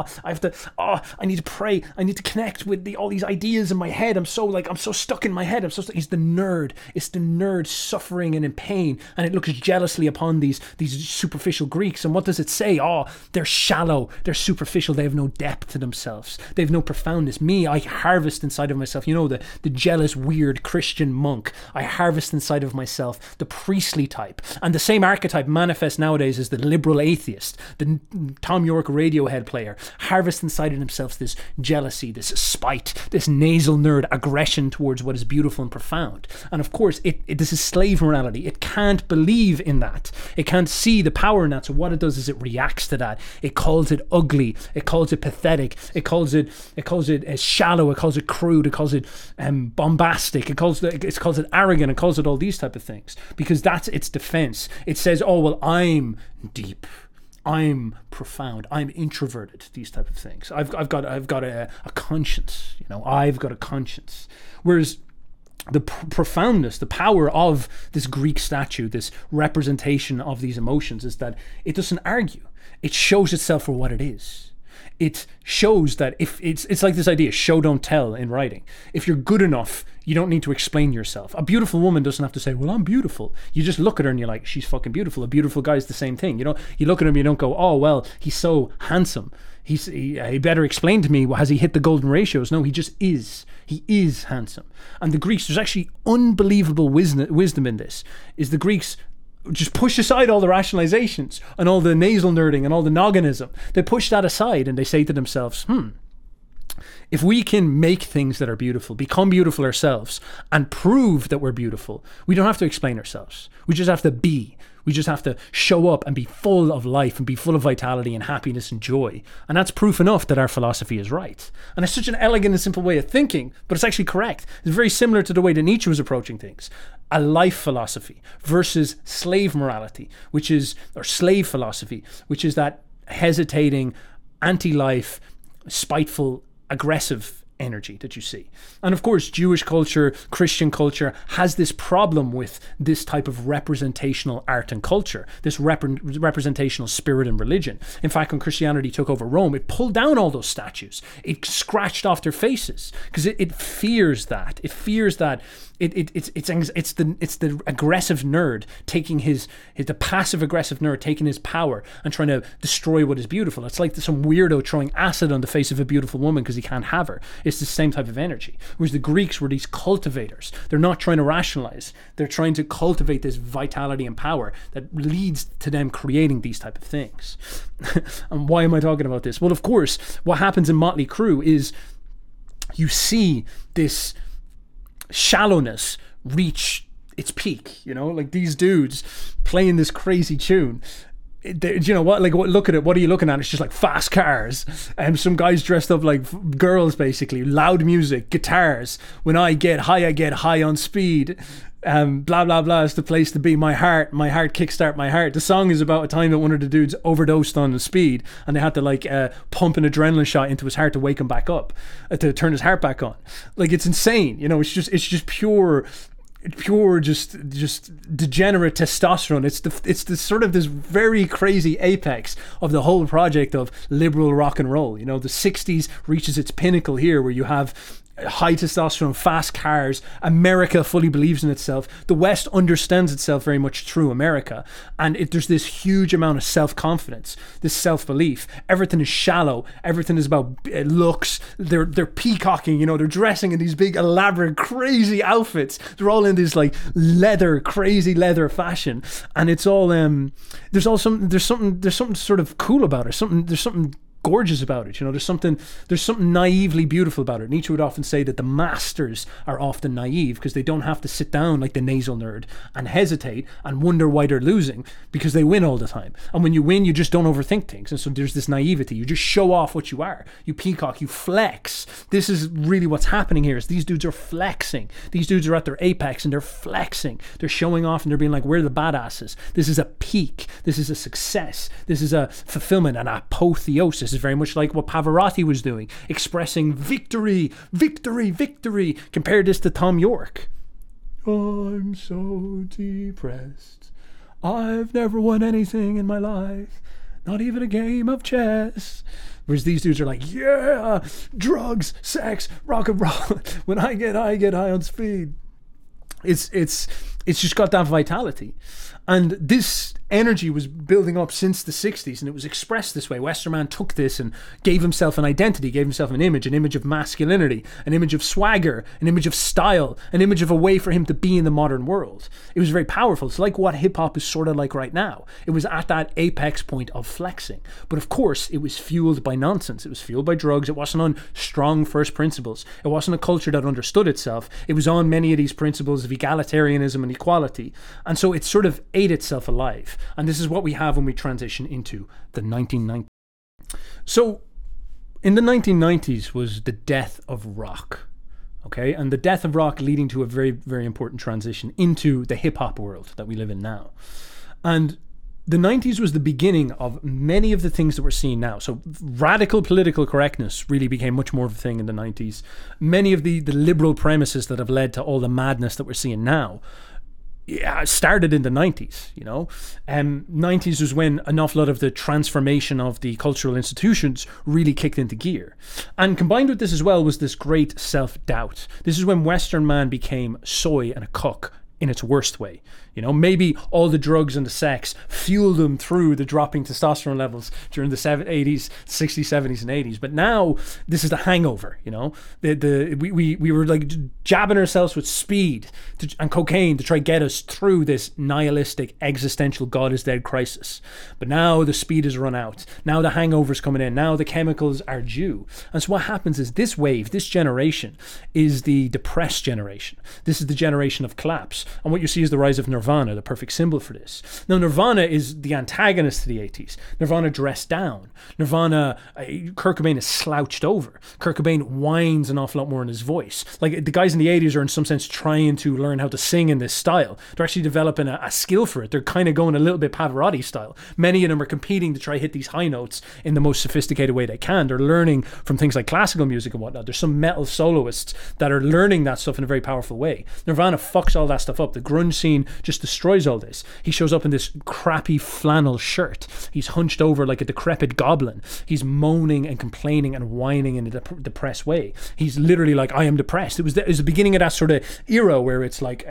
I need to pray. I need to connect with all these ideas in my head. I'm so stuck in my head. He's the nerd. It's the nerd suffering and in pain, and it looks jealous upon these superficial Greeks. And what does it say? Oh, they're shallow, they're superficial, they have no depth to themselves, they have no profoundness. Me, I harvest inside of myself, the jealous, weird Christian monk. I harvest inside of myself the priestly type. And the same archetype manifests nowadays as the liberal atheist, the Tom York Radiohead player, harvest inside of himself this jealousy, this spite, this nasal nerd aggression towards what is beautiful and profound. And of course, this is slave morality. It can't believe in that. It can't see the power in that. So what it does is it reacts to that. It calls it ugly. It calls it pathetic. It calls it shallow. It calls it crude. It calls it bombastic. It calls it arrogant. It calls it all these type of things, because that's its defense. It says, oh, well, I'm deep, I'm profound, I'm introverted, these type of things. I've got a conscience, I've got a conscience. Whereas the profoundness, the power of this Greek statue, this representation of these emotions, is that it doesn't argue. It shows itself for what it is. It shows that if it's like this idea, show don't tell in writing. If you're good enough, you don't need to explain yourself. A beautiful woman doesn't have to say, well, I'm beautiful. You just look at her and you're like, she's fucking beautiful. A beautiful guy is the same thing. You look at him, you don't go, oh, well, he's so handsome. He better explain to me, has he hit the golden ratios? No, he just is. He is handsome. And the Greeks, there's actually unbelievable wisdom in this, is the Greeks just push aside all the rationalizations and all the nasal nerding and all the nogginism. They push that aside and they say to themselves, if we can make things that are beautiful, become beautiful ourselves, and prove that we're beautiful, we don't have to explain ourselves. We just have to be. We just have to show up and be full of life and be full of vitality and happiness and joy. And that's proof enough that our philosophy is right. And it's such an elegant and simple way of thinking, but it's actually correct. It's very similar to the way that Nietzsche was approaching things. A life philosophy versus slave morality, or slave philosophy, which is that hesitating, anti-life, spiteful, aggressive energy that you see. And of course, Jewish culture, Christian culture has this problem with this type of representational art and culture, this representational spirit and religion. In fact, when Christianity took over Rome, it pulled down all those statues. It scratched off their faces because it fears that. It fears that it's the aggressive nerd taking the passive aggressive nerd taking his power and trying to destroy what is beautiful. It's like some weirdo throwing acid on the face of a beautiful woman because he can't have her. It's the same type of energy. Whereas the Greeks were these cultivators. They're not trying to rationalize. They're trying to cultivate this vitality and power that leads to them creating these type of things. And why am I talking about this? Well, of course, what happens in Motley Crue is you see this shallowness reach its peak, like these dudes playing this crazy tune. You know what? Look at it. What are you looking at? It's just like fast cars and some guys dressed up like girls, basically. Loud music, guitars. When I get high on speed. Blah blah blah is the place to be. My heart kickstart my heart. The song is about a time that one of the dudes overdosed on the speed and they had to pump an adrenaline shot into his heart to wake him back up, to turn his heart back on. It's insane. It's just pure just degenerate testosterone. It's the sort of this very crazy apex of the whole project of liberal rock and roll. The 60s reaches its pinnacle here, where you have high testosterone, fast cars. America fully believes in itself. The West understands itself very much through America, and there's this huge amount of self-confidence, this self-belief. Everything is shallow. Everything is about looks. They're peacocking. They're dressing in these big, elaborate, crazy outfits. They're all in this crazy leather fashion, and it's all there's something sort of cool about it. There's something gorgeous about it. You know, there's something naively beautiful about it. Nietzsche would often say that the masters are often naive because they don't have to sit down like the nasal nerd and hesitate and wonder why they're losing, because they win all the time. And when you win, you just don't overthink things. And so there's this naivety. You just show off what you are. You peacock, you flex. This is really what's happening here, is these dudes are flexing. These dudes are at their apex and they're flexing. They're showing off and they're being like, we're the badasses. This is a peak. This is a success. This is a fulfillment, an apotheosis. Is very much like what Pavarotti was doing, expressing victory, victory, victory. Compare this to Tom York. I'm so depressed. I've never won anything in my life, not even a game of chess. Whereas these dudes are like, yeah, drugs, sex, rock and roll. When I get high on speed. It's just got that vitality. And this energy was building up since the 60s, and it was expressed this way. Westerman took this and gave himself an identity, gave himself an image of masculinity, an image of swagger, an image of style, an image of a way for him to be in the modern world. It was very powerful. It's like what hip-hop is sort of like right now. It was at that apex point of flexing. But of course, it was fueled by nonsense. It was fueled by drugs. It wasn't on strong first principles. It wasn't a culture that understood itself. It was on many of these principles of egalitarianism and equality. And so it sort of ate itself alive. And this is what we have when we transition into the 1990s. So in the 1990s was the death of rock. Okay, and the death of rock leading to a very, very important transition into the hip-hop world that we live in now. And the 90s was the beginning of many of the things that we're seeing now. So radical political correctness really became much more of a thing in the 90s. Many of the liberal premises that have led to all the madness that we're seeing now started in the 90s, you know. 90s was when an awful lot of the transformation of the cultural institutions really kicked into gear. And combined with this as well was this great self-doubt. This is when Western man became soy and a cuck in its worst way. You know, maybe all the drugs and the sex fueled them through the dropping testosterone levels during the 80s, 60s, 70s, and 80s. But now this is the hangover, you know. We were like jabbing ourselves with speed and cocaine to try to get us through this nihilistic, existential God is dead crisis. But now the speed has run out. Now the hangover's coming in. Now the chemicals are due. And so what happens is this wave, this generation, is the depressed generation. This is the generation of collapse. And what you see is the rise of Nirvana, the perfect symbol for this. Now, Nirvana is the antagonist to the 80s. Nirvana dressed down. Nirvana, Kurt Cobain is slouched over. Kurt Cobain whines an awful lot more in his voice. Like, the guys in the 80s are in some sense trying to learn how to sing in this style. They're actually developing a skill for it. They're kind of going a little bit Pavarotti style. Many of them are competing to try hit these high notes in the most sophisticated way they can. They're learning from things like classical music and whatnot. There's some metal soloists that are learning that stuff in a very powerful way. Nirvana fucks all that stuff up. The grunge scene just destroys all this. He shows up in this crappy flannel shirt. He's hunched over like a decrepit goblin. He's moaning and complaining and whining in a depressed way. He's literally like, I am depressed. It was the beginning of that sort of era where it's like,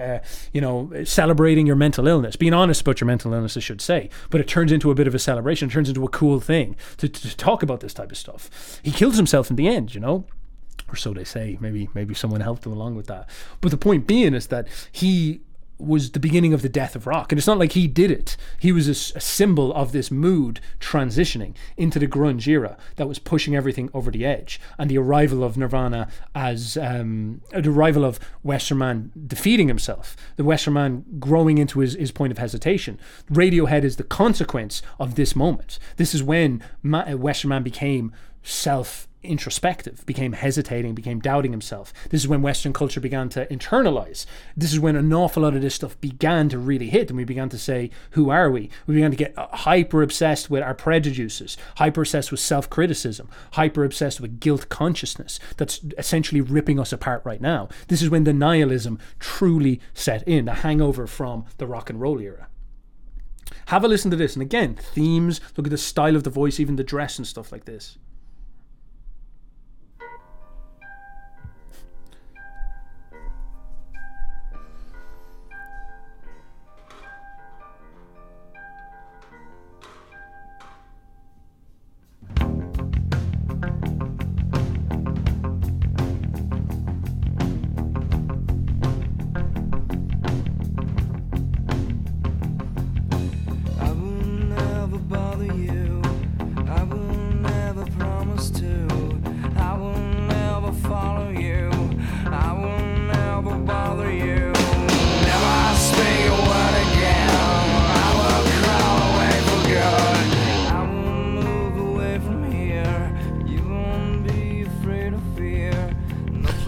celebrating your mental illness. Being honest about your mental illness, I should say. But it turns into a bit of a celebration. It turns into a cool thing to talk about this type of stuff. He kills himself in the end, you know? Or so they say. Maybe someone helped him along with that. But the point being is that he was the beginning of the death of rock. And it's not like he did it. He was a symbol of this mood transitioning into the grunge era that was pushing everything over the edge. And the arrival of Nirvana as the arrival of Western man defeating himself, the Western man growing into his point of hesitation. Radiohead is the consequence of this moment. This is when Western man became self-introspective, became hesitating, became doubting himself. This is when Western culture began to internalize. This is when an awful lot of this stuff began to really hit, and we began to say, who are we? We began to get hyper-obsessed with our prejudices, hyper-obsessed with self-criticism, hyper-obsessed with guilt consciousness that's essentially ripping us apart right now. This is when the nihilism truly set in, the hangover from the rock and roll era. Have a listen to this, and again, themes, look at the style of the voice, even the dress and stuff like this. I will never bother you. I will never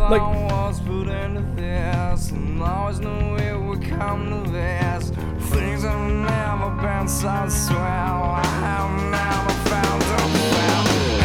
Like, was put into this, and always knew it would come to this. Things have never been so swell. I have never found a well.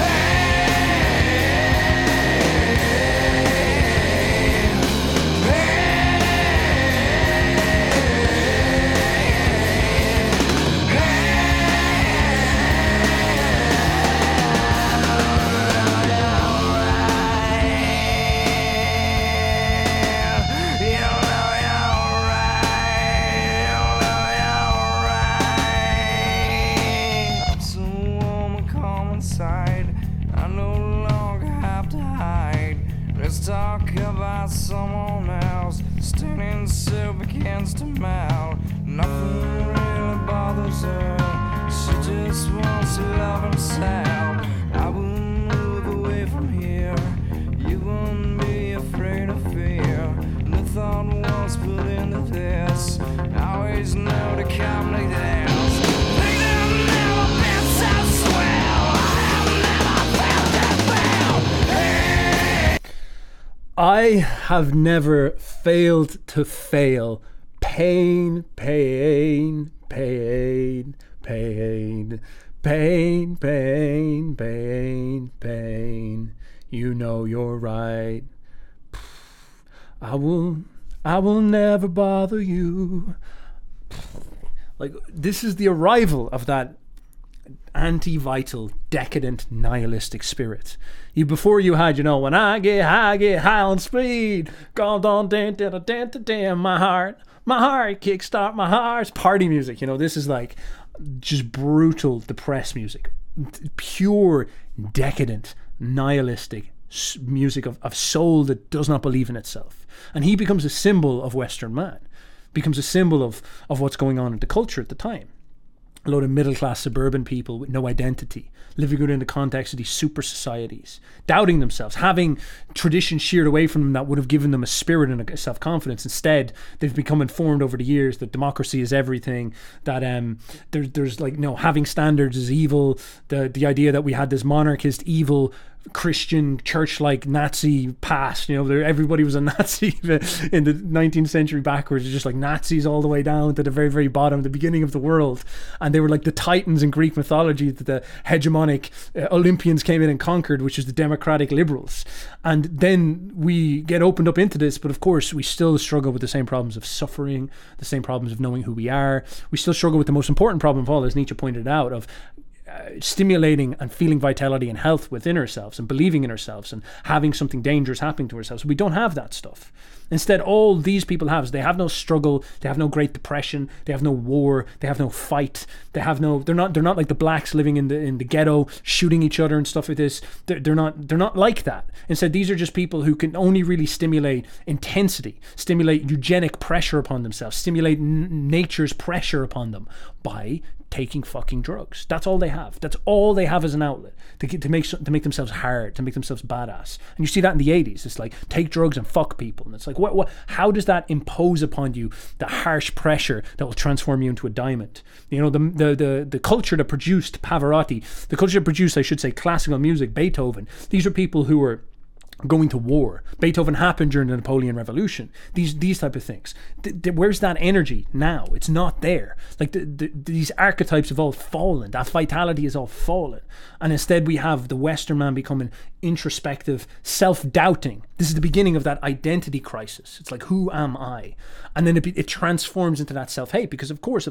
Talk about someone else, standing so begins to melt. Nothing really bothers her. She just wants to love herself. I wouldn't move away from here. You wouldn't be afraid of fear. The thought was put into this. I always know to come like this. Things have never been so swell. I have never felt that well. Hey. I have never failed to fail. Pain, pain, pain, pain, pain, pain, pain, pain. You know you're right. I will never bother you. Like, this is the arrival of that anti-vital, decadent, nihilistic spirit. Before you had, when I get high on speed, go on, damn, my heart, kickstart my heart. Party music, this is like just brutal, depressed music, pure, decadent, nihilistic music of soul that does not believe in itself. And he becomes a symbol of Western man, becomes a symbol of what's going on in the culture at the time. A lot of middle-class suburban people with no identity, living within the context of these super societies, doubting themselves, having tradition sheared away from them that would have given them a spirit and a self-confidence. Instead, they've become informed over the years that democracy is everything, that there's like, having standards is evil, the idea that we had this monarchist, evil, Christian, church-like Nazi past. Everybody was a Nazi in the 19th century backwards. It's just like Nazis all the way down to the very, very bottom, the beginning of the world. And they were like the titans in Greek mythology that the hegemonic Olympians came in and conquered, which is the democratic liberals. And then we get opened up into this, but of course we still struggle with the same problems of suffering, the same problems of knowing who we are. We still struggle with the most important problem of all, as Nietzsche pointed out, of stimulating and feeling vitality and health within ourselves and believing in ourselves and having something dangerous happening to ourselves. We don't have that stuff. Instead, all these people have is they have no struggle, they have no Great Depression, they have no war, they have no fight, they're not like the blacks living in the ghetto shooting each other and stuff like this. They're not like that. Instead, these are just people who can only really stimulate intensity, stimulate eugenic pressure upon themselves, stimulate nature's pressure upon them by taking fucking drugs. That's all they have. That's all they have as an outlet to make themselves hard, to make themselves badass. And you see that in the 80s. It's like, take drugs and fuck people. And it's like, what? How does that impose upon you the harsh pressure that will transform you into a diamond? The culture that produced Pavarotti, the culture that produced, I should say, classical music, Beethoven. These are people who were going to war. Beethoven happened during the Napoleon Revolution. These type of things. Where's that energy now? It's not there. Like these archetypes have all fallen. That vitality has all fallen. And instead we have the Western man becoming introspective, self-doubting. This is the beginning of that identity crisis. It's like, who am I? And then it transforms into that self-hate, because of course,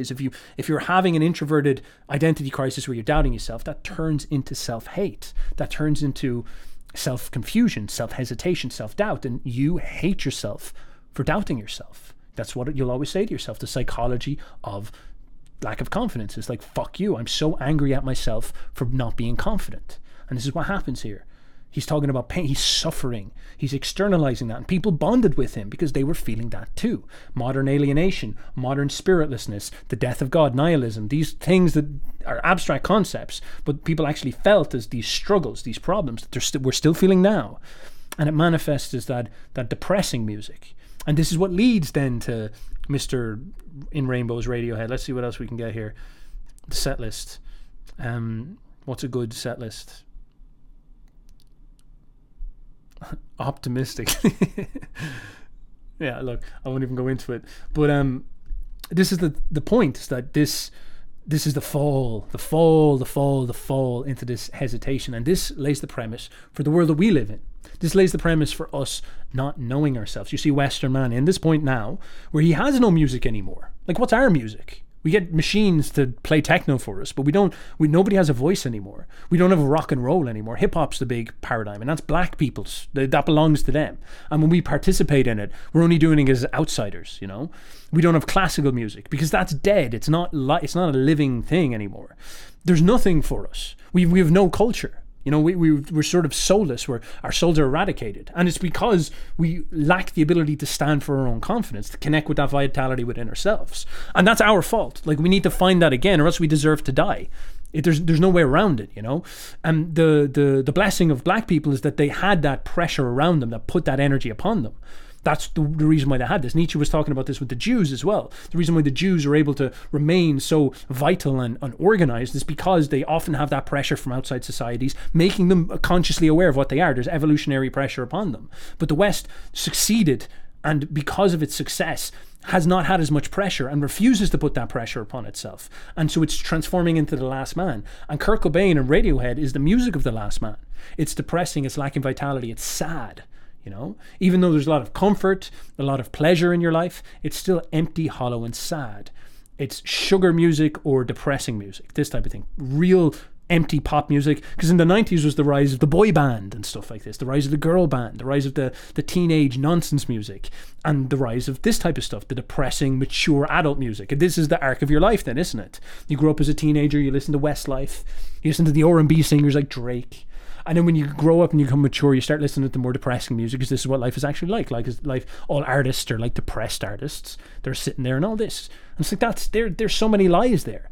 if you're having an introverted identity crisis where you're doubting yourself, that turns into self-hate. That turns into self-confusion, self-hesitation, self-doubt, and you hate yourself for doubting yourself. That's what you'll always say to yourself. The psychology of lack of confidence is like, fuck you, I'm so angry at myself for not being confident. And this is what happens here. He's talking about pain, he's suffering, he's externalizing that, and people bonded with him because they were feeling that too. Modern alienation, modern spiritlessness, the death of God, nihilism, these things that are abstract concepts, but people actually felt as these struggles, these problems that we're still feeling now. And it manifests as that depressing music. And this is what leads then to Mr. In Rainbow's Radiohead. Let's see what else we can get here. The set list. What's a good set list? optimistic. Yeah, look, I won't even go into it. But this is the point, is that this is the fall into this hesitation. And this lays the premise for the world that we live in. This lays the premise for us not knowing ourselves. You see Western man in this point now where he has no music anymore. Like, what's our music? We get machines to play techno for us, but nobody has a voice anymore. We don't have rock and roll anymore. Hip hop's the big paradigm, and that's black people's. That belongs to them. And when we participate in it, we're only doing it as outsiders, you know? We don't have classical music because that's dead. It's not a living thing anymore. There's nothing for us. We have no culture. You know, we're sort of soulless, where our souls are eradicated. And it's because we lack the ability to stand for our own confidence, to connect with that vitality within ourselves. And that's our fault. Like, we need to find that again, or else we deserve to die. There's no way around it, you know. And the blessing of black people is that they had that pressure around them that put that energy upon them. That's the reason why they had this. Nietzsche was talking about this with the Jews as well. The reason why the Jews are able to remain so vital and organized is because they often have that pressure from outside societies, making them consciously aware of what they are. There's evolutionary pressure upon them. But the West succeeded, and because of its success, has not had as much pressure and refuses to put that pressure upon itself. And so it's transforming into The Last Man. And Kurt Cobain and Radiohead is the music of The Last Man. It's depressing, it's lacking vitality, it's sad. You know, even though there's a lot of comfort, a lot of pleasure in your life, it's still empty, hollow, and sad. It's sugar music or depressing music, this type of thing. Real empty pop music. Because in the 90s was the rise of the boy band and stuff like this, the rise of the girl band, the rise of the teenage nonsense music, and the rise of this type of stuff, the depressing, mature adult music. And this is the arc of your life then, isn't it? You grow up as a teenager, you listen to Westlife, you listen to the R&B singers like Drake. And then when you grow up and you become mature, you start listening to more depressing music, because this is what life is actually like. Like, all artists are like depressed artists. They're sitting there and all this. And it's like, there's so many lies there.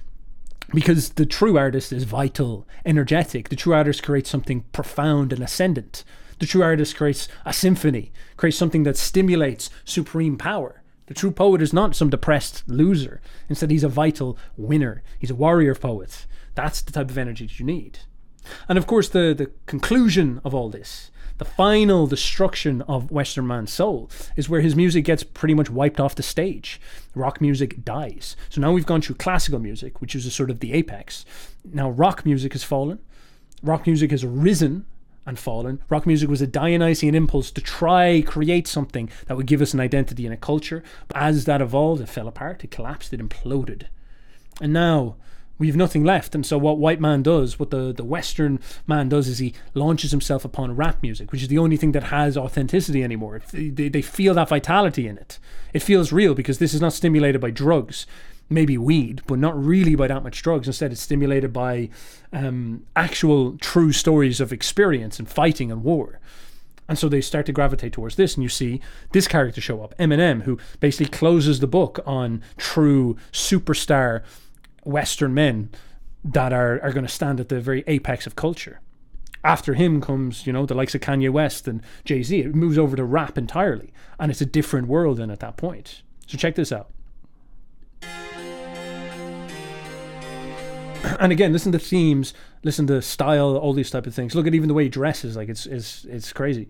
Because the true artist is vital, energetic. The true artist creates something profound and ascendant. The true artist creates a symphony, creates something that stimulates supreme power. The true poet is not some depressed loser. Instead, he's a vital winner. He's a warrior poet. That's the type of energy that you need. And of course, the conclusion of all this, the final destruction of Western man's soul, is where his music gets pretty much wiped off the stage. Rock music dies. So now we've gone through classical music, which is a sort of the apex. Now rock music has fallen. Rock music has risen and fallen. Rock music was a Dionysian impulse to try create something that would give us an identity and a culture. But as that evolved, it fell apart, it collapsed, it imploded. And now we have nothing left. And so what white man does, what the Western man does, is he launches himself upon rap music, which is the only thing that has authenticity anymore. They feel that vitality in it. It feels real because this is not stimulated by drugs, maybe weed, but not really by that much drugs. Instead, it's stimulated by actual true stories of experience and fighting and war. And so they start to gravitate towards this, and you see this character show up, Eminem, who basically closes the book on true superstar Western men that are going to stand at the very apex of culture. After him comes, you know, the likes of Kanye West and Jay-Z. It moves over to rap entirely, and it's a different world then at that point. So check this out. And again, listen to themes, listen to style, all these type of things. Look at even the way he dresses, like it's crazy.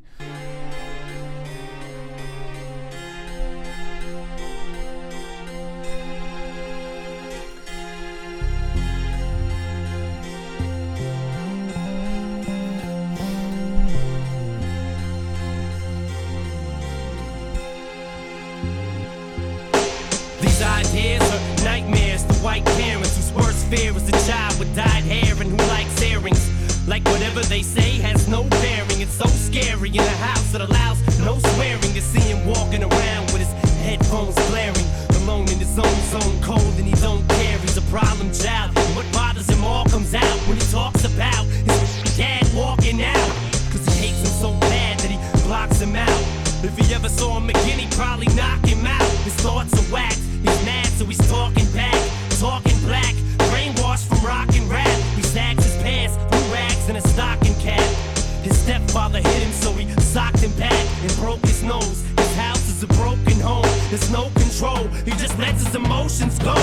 Ideas are nightmares to white parents whose worst fear is a child with dyed hair and who likes earrings. Like whatever they say has no bearing. It's so scary in a house that allows no swearing to see him walking around with his headphones blaring, alone in his own zone, cold and he don't care. He's a problem child, and what bothers him all comes out when he talks about his dad walking out. Cause he hates him so bad that he blocks him out. If he ever saw him again, he'd probably knock him out. His thoughts are whacked, he's mad, so he's talking back, talking black, brainwashed from rock and rap. He sags his pants, threw rags and a stocking cap. His stepfather hit him, so he socked him back and broke his nose. His house is a broken home, there's no control. He just lets his emotions go.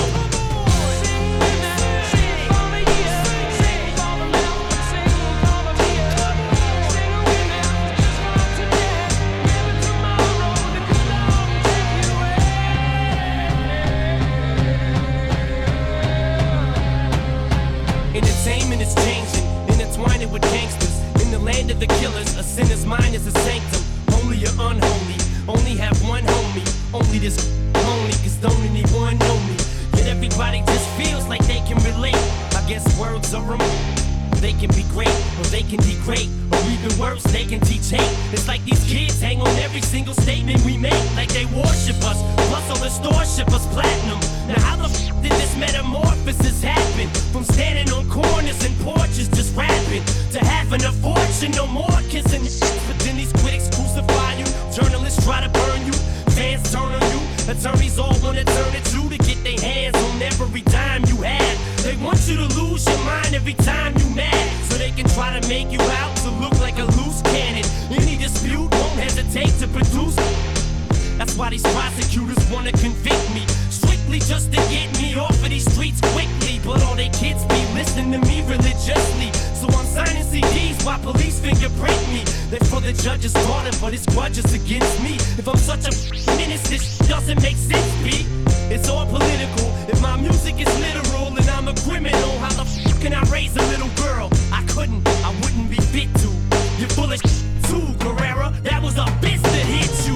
is lonely, cause don't anyone know me. Yet everybody just feels like they can relate. I guess words are they can be great, or they can degrade, or even worse, they can teach hate. It's like these kids hang on every single statement we make, like they worship us, plus all the store ship us platinum. Now how the did this metamorphosis happen? From standing on corners and porches just rapping, to having a fortune, no more kissing. But then these critics crucify you, journalists try to burn you, fans turn on you, attorneys all wanna turn it to get their hands on every dime you have. They want you to lose your mind every time you mad, so they can try to make you out to look like a loose cannon. Any dispute won't hesitate to produce. That's why these prosecutors wanna convict me, strictly just to get me off of these streets quickly. But all they kids be listening to me religiously, so I'm signing CDs while police fingerprint me. They're for the judge's daughter, but it's grudges against me. If I'm such a menace, this doesn't make sense, B. It's all political. If my music is literal and I'm a criminal, how the can I raise a little girl? I couldn't, I wouldn't be fit to. You're full of too, Guerrera. That was a bitch that hit you.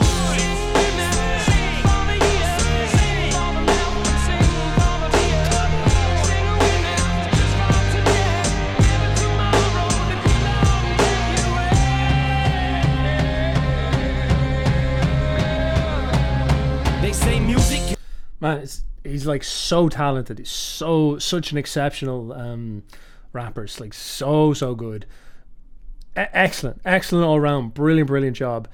Man, he's like so talented. He's such an exceptional rapper. It's like so good. Excellent all around. Brilliant job.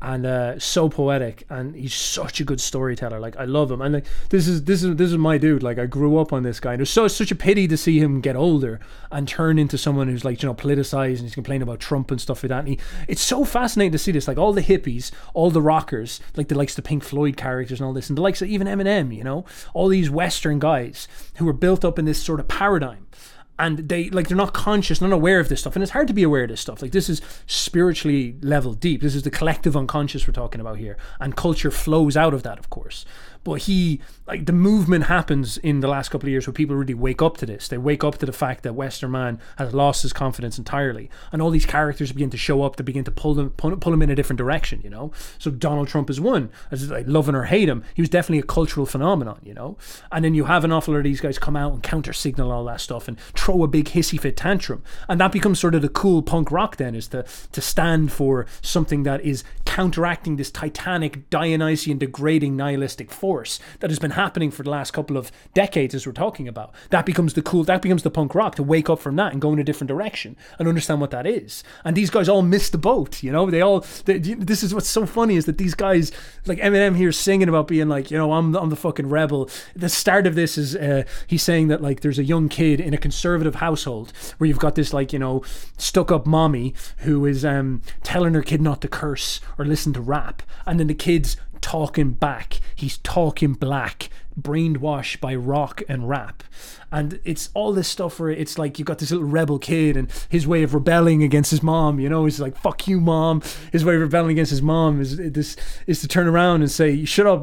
And so poetic, and he's such a good storyteller. Like, I love him, and like this is my dude. Like, I grew up on this guy, and it's such a pity to see him get older and turn into someone who's like, you know, politicized, and he's complaining about Trump and stuff like that. And it's so fascinating to see this, like all the hippies, all the rockers, like the likes of the Pink Floyd characters and all this, and the likes of even Eminem, you know, all these Western guys who were built up in this sort of paradigm. And they're not conscious, not aware of this stuff. And it's hard to be aware of this stuff. Like, this is spiritually level deep. This is the collective unconscious we're talking about here. And culture flows out of that, of course. But the movement happens in the last couple of years where people really wake up to this. They wake up to the fact that Western man has lost his confidence entirely. And all these characters begin to show up, to begin to pull him in a different direction, you know? So Donald Trump is one. As like, love him or hate him, he was definitely a cultural phenomenon, you know? And then you have an awful lot of these guys come out and counter-signal all that stuff and throw a big hissy fit tantrum. And that becomes sort of the cool punk rock then, is to stand for something that is counteracting this titanic, Dionysian, degrading, nihilistic force that has been happening for the last couple of decades, as we're talking about. That becomes the punk rock, to wake up from that and go in a different direction and understand what that is. And these guys all missed the boat, you know. This is what's so funny, is that these guys, like Eminem here, singing about being like, you know, I'm the fucking rebel. The start of this is he's saying that like there's a young kid in a conservative household where you've got this, like, you know, stuck up mommy who is telling her kid not to curse or listen to rap, and then the kid's talking back. He's talking black, brainwashed by rock and rap. And it's all this stuff where it's like you've got this little rebel kid, and his way of rebelling against his mom, you know, he's like, fuck you, mom. His way of rebelling against his mom is to turn around and say, shut up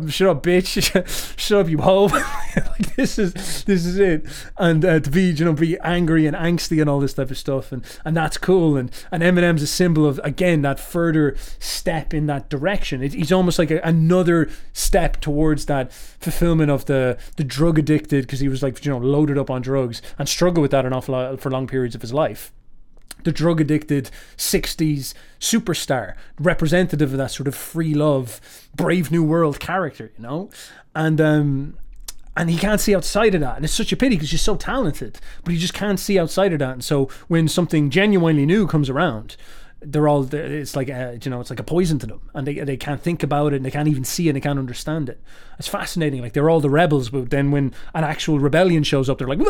bitch, shut up, you hoe. Like, this is it. And to be, you know, be angry and angsty and all this type of stuff, and that's cool. And Eminem's a symbol of, again, that further step in that direction. He's almost like another step towards that fulfillment of the drug addicted, because he was like, you know, loaded up on drugs and struggled with that an awful lot for long periods of his life. The drug addicted 60s superstar, representative of that sort of free love, Brave New World character, you know. And he can't see outside of that, and it's such a pity because he's so talented, but he just can't see outside of that. And so when something genuinely new comes around, it's like it's like a poison to them, and they can't think about it, and they can't even see it, and they can't understand it. It's fascinating. Like, they're all the rebels, but then when an actual rebellion shows up, they're like,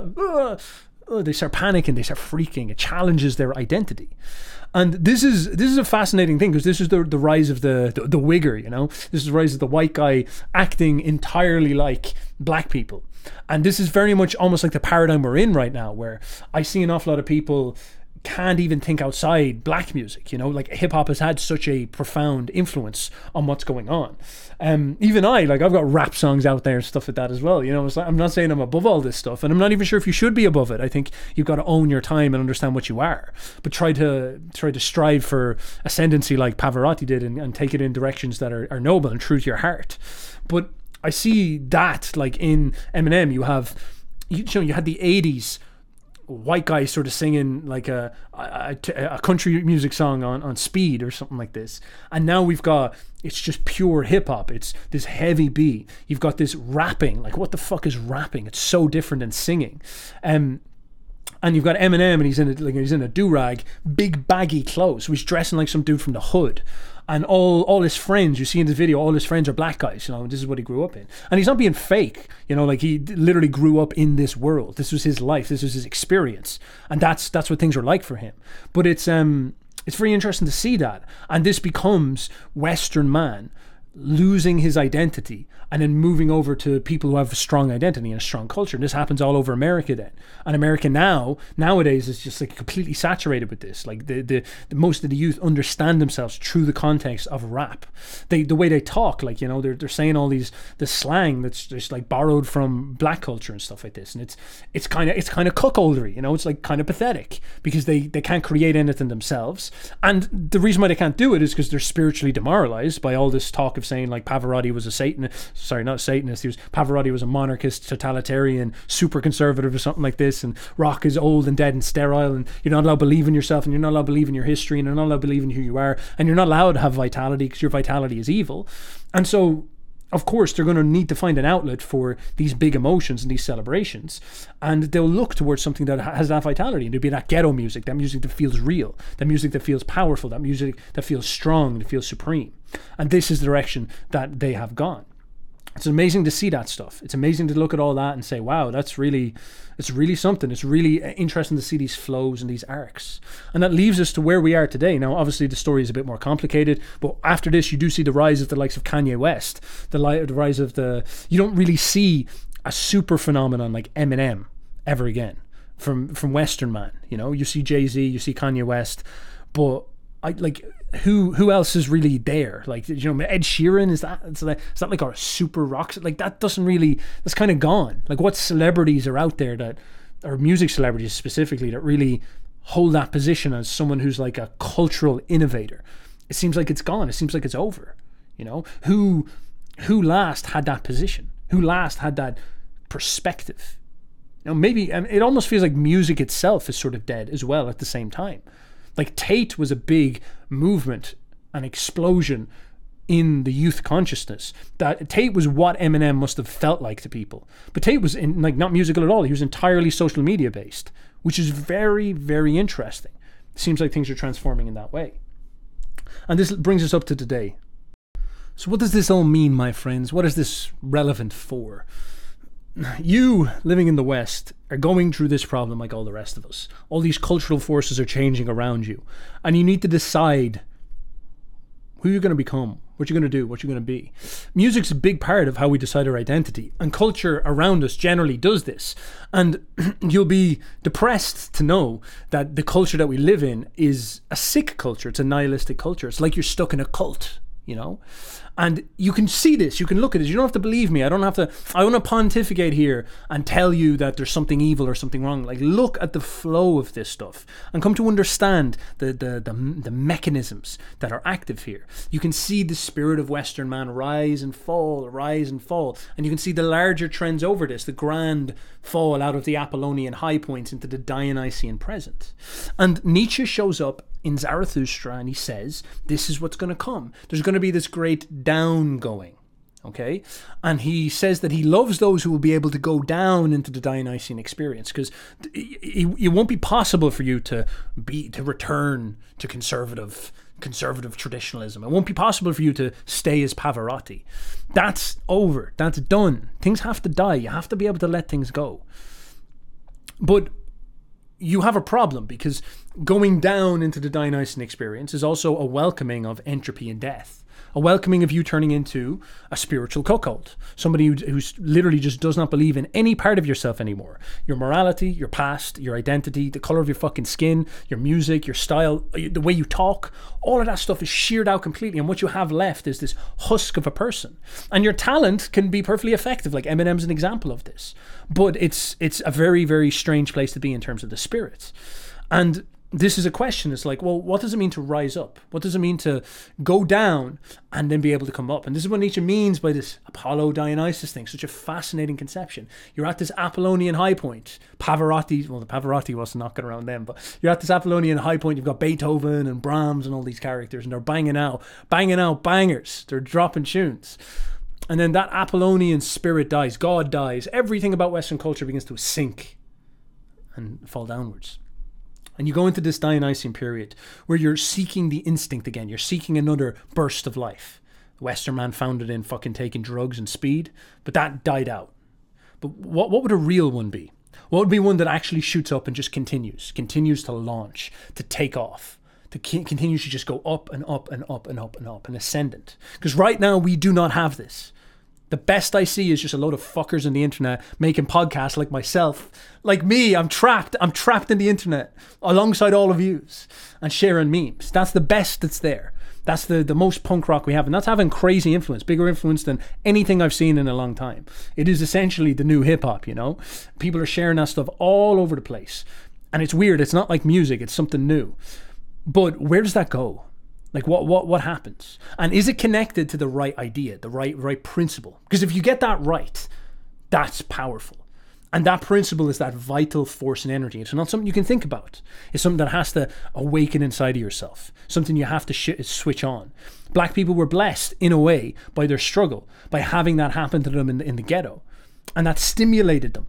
they start panicking, they start freaking. It challenges their identity. And this is a fascinating thing, because this is the rise of the wigger, you know. This is the rise of the white guy acting entirely like black people. And this is very much almost like the paradigm we're in right now, where I see an awful lot of people can't even think outside black music, you know, like hip hop has had such a profound influence on what's going on. Even I've got rap songs out there and stuff like that as well, you know. It's like, I'm not saying I'm above all this stuff, and I'm not even sure if you should be above it. I think you've got to own your time and understand what you are, but try to strive for ascendancy like Pavarotti did, and take it in directions that are noble and true to your heart. But I see that, like in Eminem, you had the 80s white guy sort of singing like a country music song on speed or something like this, and now it's just pure hip-hop. It's this heavy beat. You've got this rapping, like what the fuck is rapping? It's so different than singing. And you've got Eminem, and he's in a do-rag, big baggy clothes, so he's dressing like some dude from the hood. And all his friends, you see in the video, all his friends are black guys, you know, this is what he grew up in. And he's not being fake, you know, like he literally grew up in this world. This was his life, this was his experience. And that's what things were like for him. But it's very interesting to see that. And this becomes Western man losing his identity and then moving over to people who have a strong identity and a strong culture. And this happens all over America then. And America nowadays is just like completely saturated with this. Like the most of the youth understand themselves through the context of rap. The way they talk, like, you know, they're saying all the slang that's just like borrowed from black culture and stuff like this. And it's kind of cuckoldery, you know. It's like kind of pathetic because they can't create anything themselves. And the reason why they can't do it is because they're spiritually demoralized by all this talk of saying like Pavarotti was a Satanist. Sorry, not Satanist. Pavarotti was a monarchist, totalitarian, super conservative or something like this. And rock is old and dead and sterile, and you're not allowed to believe in yourself, and you're not allowed to believe in your history, and you're not allowed to believe in who you are, and you're not allowed to have vitality because your vitality is evil. And so, of course, they're going to need to find an outlet for these big emotions and these celebrations, and they'll look towards something that has that vitality, and it'll be that ghetto music, that music that feels real, that music that feels powerful, that music that feels strong, that feels supreme. And this is the direction that they have gone. It's amazing to see that stuff. It's amazing to look at all that and say, wow, it's really something. It's really interesting to see these flows and these arcs. And that leaves us to where we are today. Now, obviously, the story is a bit more complicated, but after this, you do see the rise of the likes of Kanye West, the rise of you don't really see a super phenomenon like Eminem ever again from Western man. You know, you see Jay-Z, you see Kanye West, but who else is really there? Like, you know, Ed Sheeran, is that like a super rock? Like, that doesn't really, that's kind of gone. Like, what celebrities are out there that, or music celebrities specifically, that really hold that position as someone who's like a cultural innovator? It seems like it's gone. It seems like it's over. You know, who last had that position? Who last had that perspective? You know, maybe, and it almost feels like music itself is sort of dead as well at the same time. Like, Tate was a big movement, an explosion in the youth consciousness. That Tate was what Eminem must have felt like to people. But Tate was not musical at all. He was entirely social media based, which is very, very interesting. It seems like things are transforming in that way. And this brings us up to today. So what does this all mean, my friends? What is this relevant for? You, living in the West, are going through this problem like all the rest of us. All these cultural forces are changing around you. And you need to decide who you're going to become, what you're going to do, what you're going to be. Music's a big part of how we decide our identity. And culture around us generally does this. And you'll be depressed to know that the culture that we live in is a sick culture. It's a nihilistic culture. It's like you're stuck in a cult, you know? And you can see this, you can look at it. You don't have to believe me. I want to pontificate here and tell you that there's something evil or something wrong. Like, look at the flow of this stuff and come to understand the mechanisms that are active here. You can see the spirit of Western man rise and fall. And you can see the larger trends over this, the grand fall out of the Apollonian high points into the Dionysian present. And Nietzsche shows up in Zarathustra and he says, this is what's going to come. There's going to be this great down going, okay? And he says that he loves those who will be able to go down into the Dionysian experience, because it won't be possible for you to return to conservative traditionalism. It won't be possible for you to stay as Pavarotti. That's over. That's done. Things have to die. You have to be able to let things go. But you have a problem, because going down into the Dionysian experience is also a welcoming of entropy and death. A welcoming of you turning into a spiritual cuckold. Somebody who's literally just does not believe in any part of yourself anymore. Your morality, your past, your identity, the color of your fucking skin, your music, your style, the way you talk, all of that stuff is sheared out completely, and what you have left is this husk of a person. And your talent can be perfectly effective, like Eminem's an example of this. But it's a very, very strange place to be in terms of the spirits. And this is a question. It's like, well, what does it mean to rise up? What does it mean to go down and then be able to come up? And this is what Nietzsche means by this Apollo-Dionysus thing, such a fascinating conception. You're at this Apollonian high point. Pavarotti, well, the Pavarotti wasn't knocking around them, but you're at this Apollonian high point. You've got Beethoven and Brahms and all these characters, and they're banging out bangers. They're dropping tunes. And then that Apollonian spirit dies. God dies. Everything about Western culture begins to sink and fall downwards. And you go into this Dionysian period where you're seeking the instinct again. You're seeking another burst of life. The Western man found it in fucking taking drugs and speed, but that died out. But what would a real one be? What would be one that actually shoots up and just continues to launch, to take off, to continues to just go up and up and up and up and up and ascendant? Because right now we do not have this. The best I see is just a load of fuckers on the internet making podcasts like myself. Like me, I'm trapped in the internet alongside all of yous and sharing memes. That's the best that's there. That's the most punk rock we have. And that's having crazy influence, bigger influence than anything I've seen in a long time. It is essentially the new hip hop, you know? People are sharing that stuff all over the place. And it's weird. It's not like music. It's something new. But where does that go? Like what happens? And is it connected to the right idea, the right principle? Because if you get that right, that's powerful. And that principle is that vital force and energy. It's not something you can think about. It's something that has to awaken inside of yourself. Something you have to switch on. Black people were blessed in a way by their struggle, by having that happen to them in the ghetto. And that stimulated them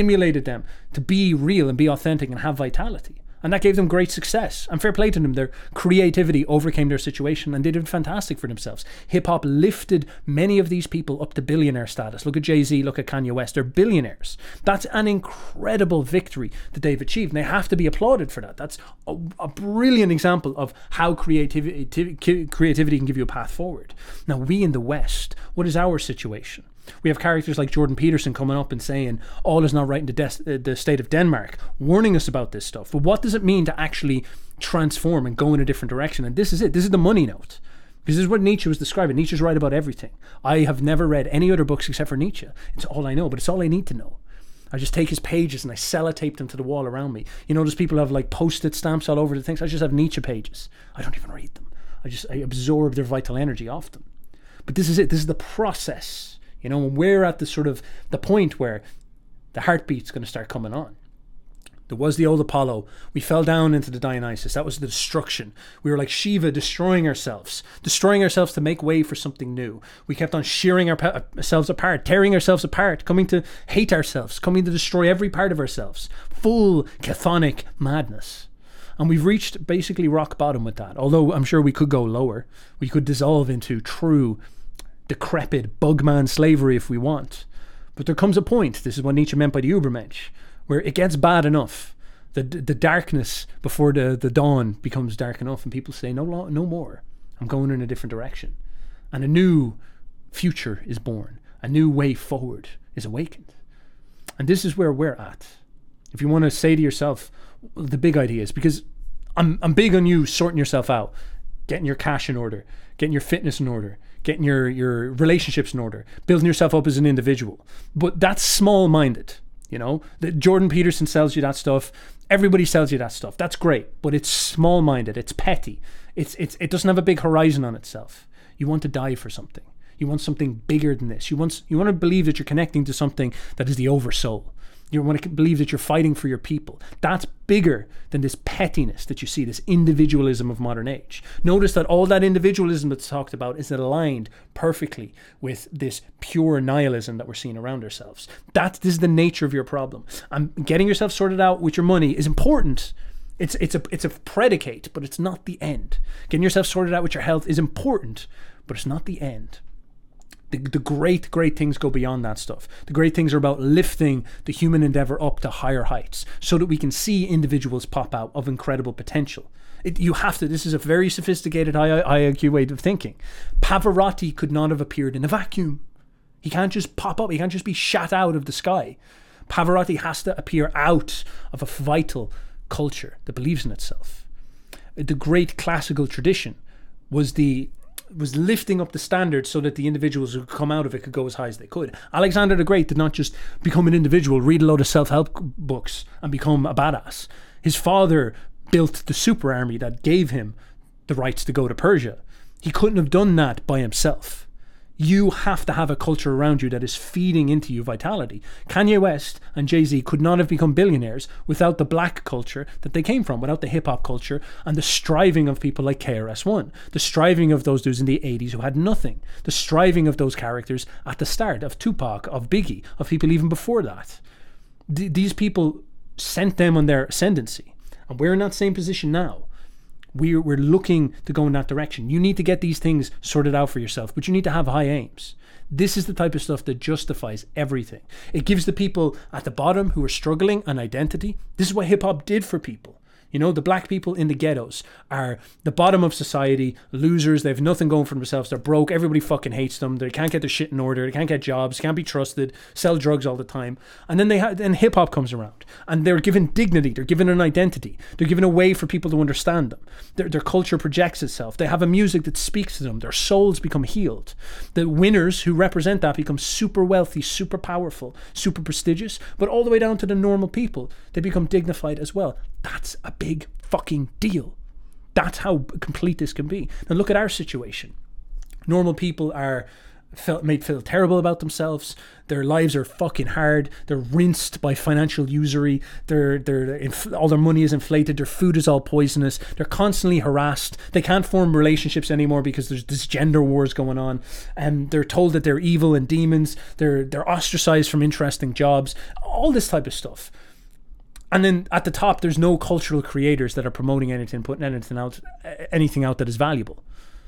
to be real and be authentic and have vitality. And that gave them great success. And fair play to them. Their creativity overcame their situation and they did fantastic for themselves. Hip-hop lifted many of these people up to billionaire status. Look at Jay-Z, look at Kanye West. They're billionaires. That's an incredible victory that they've achieved. And they have to be applauded for that. That's a brilliant example of how creativity can give you a path forward. Now, we in the West, what is our situation? We have characters like Jordan Peterson coming up and saying all is not right in the state of Denmark, warning us about this stuff. But what does it mean to actually transform and go in a different direction? And this is it. This is the money note. Because this is what Nietzsche was describing. Nietzsche's right about everything. I have never read any other books except for Nietzsche. It's all I know, but it's all I need to know. I just take his pages and I sellotape them to the wall around me. You know, there's people who have like post-it stamps all over the things. I just have Nietzsche pages. I don't even read them. I absorb their vital energy off them. But this is it. This is the process. You know, when we're at the sort of the point where the heartbeat's going to start coming on. There was the old Apollo. We fell down into the Dionysus. That was the destruction. We were like Shiva, destroying ourselves to make way for something new. We kept on shearing ourselves apart, tearing ourselves apart, coming to hate ourselves, coming to destroy every part of ourselves. Full chthonic madness. And we've reached basically rock bottom with that. Although I'm sure we could go lower. We could dissolve into true decrepit bugman slavery if we want. But there comes a point, this is what Nietzsche meant by the Übermensch, where it gets bad enough. The darkness before the dawn becomes dark enough and people say, no more. I'm going in a different direction. And a new future is born. A new way forward is awakened. And this is where we're at. If you want to say to yourself, the big idea is, because I'm big on you sorting yourself out, getting your cash in order, getting your fitness in order, getting your relationships in order, building yourself up as an individual. But that's small-minded, you know? Jordan Peterson sells you that stuff. Everybody sells you that stuff. That's great, but it's small-minded. It's petty. It doesn't have a big horizon on itself. You want to die for something. You want something bigger than this. You want to believe that you're connecting to something that is the oversoul. You want to believe that you're fighting for your people. That's bigger than this pettiness that you see, this individualism of modern age. Notice that all that individualism that's talked about is aligned perfectly with this pure nihilism that we're seeing around ourselves. This is the nature of your problem. And getting yourself sorted out with your money is important. It's a predicate, but it's not the end. Getting yourself sorted out with your health is important, but it's not the end. The great things go beyond that stuff. The great things are about lifting the human endeavor up to higher heights so that we can see individuals pop out of incredible potential. You have to. This is a very sophisticated IIQ way of thinking. Pavarotti could not have appeared in a vacuum. He can't just pop up. He can't just be shot out of the sky. Pavarotti has to appear out of a vital culture that believes in itself. The great classical tradition was lifting up the standards so that the individuals who come out of it could go as high as they could. Alexander the Great did not just become an individual, read a load of self-help books and become a badass. His father built the super army that gave him the rights to go to Persia. He couldn't have done that by himself. You have to have a culture around you that is feeding into you vitality. Kanye West and Jay-Z could not have become billionaires without the black culture that they came from, without the hip-hop culture and the striving of people like KRS-One, the striving of those dudes in the 80s who had nothing, the striving of those characters at the start, of Tupac, of Biggie, of people even before that. These people sent them on their ascendancy, and we're in that same position now. We're looking to go in that direction. You need to get these things sorted out for yourself, but you need to have high aims. This is the type of stuff that justifies everything. It gives the people at the bottom who are struggling an identity. This is what hip-hop did for people. You know, the black people in the ghettos are the bottom of society, losers. They have nothing going for themselves. They're broke. Everybody fucking hates them. They can't get their shit in order. They can't get jobs. Can't be trusted. Sell drugs all the time. And then then hip hop comes around, and they're given dignity. They're given an identity. They're given a way for people to understand them. Their culture projects itself. They have a music that speaks to them. Their souls become healed. The winners who represent that become super wealthy, super powerful, super prestigious. But all the way down to the normal people, they become dignified as well. That's a big fucking deal. That's how complete this can be. Now look at our situation. Normal people are made feel terrible about themselves. Their lives are fucking hard. They're rinsed by financial usury. All their money is inflated. Their food is all poisonous. They're constantly harassed. They can't form relationships anymore because there's this gender wars going on. And they're told that they're evil and demons. They're ostracized from interesting jobs. All this type of stuff. And then at the top, there's no cultural creators that are promoting anything, putting anything out that is valuable.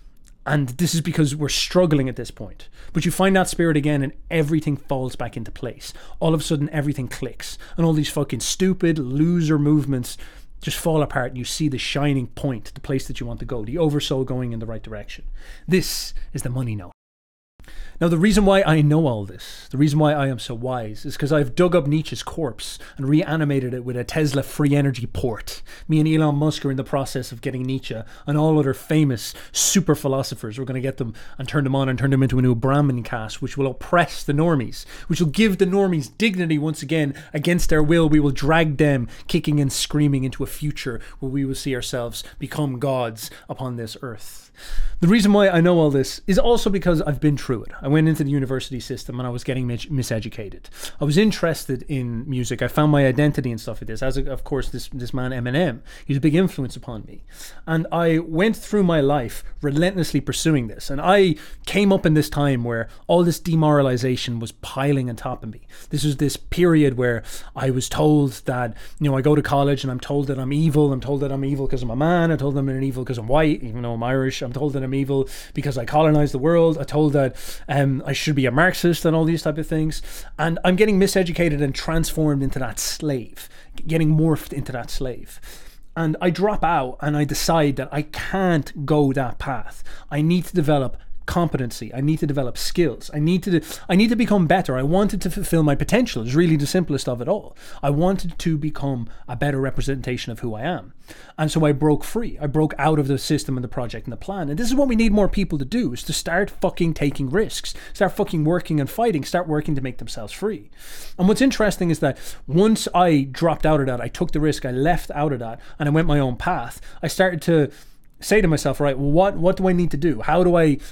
And this is because we're struggling at this point. But you find that spirit again and everything falls back into place. All of a sudden, everything clicks. And all these fucking stupid loser movements just fall apart. And you see the shining point, the place that you want to go, the oversoul going in the right direction. This is the money note. Now, the reason why I know all this, the reason why I am so wise, is because I've dug up Nietzsche's corpse and reanimated it with a Tesla free energy port. Me and Elon Musk are in the process of getting Nietzsche and all other famous super philosophers. We're going to get them and turn them on and turn them into a new Brahmin caste, which will oppress the normies, which will give the normies dignity once again against their will. We will drag them kicking and screaming into a future where we will see ourselves become gods upon this earth. The reason why I know all this is also because I've been through it. I went into the university system and I was getting miseducated. I was interested in music. I found my identity and stuff like this. As of course, this man Eminem, he's a big influence upon me. And I went through my life relentlessly pursuing this. And I came up in this time where all this demoralization was piling on top of me. This was this period where I was told that, you know, I go to college and I'm told that I'm evil. I'm told that I'm evil because I'm a man. I'm told that I'm evil because I'm white, even though I'm Irish. I'm told that I'm evil because I colonized the world. I'm told that I should be a Marxist and all these type of things. And I'm getting miseducated and transformed into that slave, getting morphed into that slave. And I drop out and I decide that I can't go that path. I need to develop competency. I need to develop skills. I need to become better. I wanted to fulfill my potential. It's really the simplest of it all. I wanted to become a better representation of who I am. And so I broke free. I broke out of the system and the project and the plan. And this is what we need more people to do, is to start fucking taking risks. Start fucking working and fighting. Start working to make themselves free. And what's interesting is that once I dropped out of that, I took the risk, I left out of that, and I went my own path, I started to say to myself, right, well, what do I need to do? How do I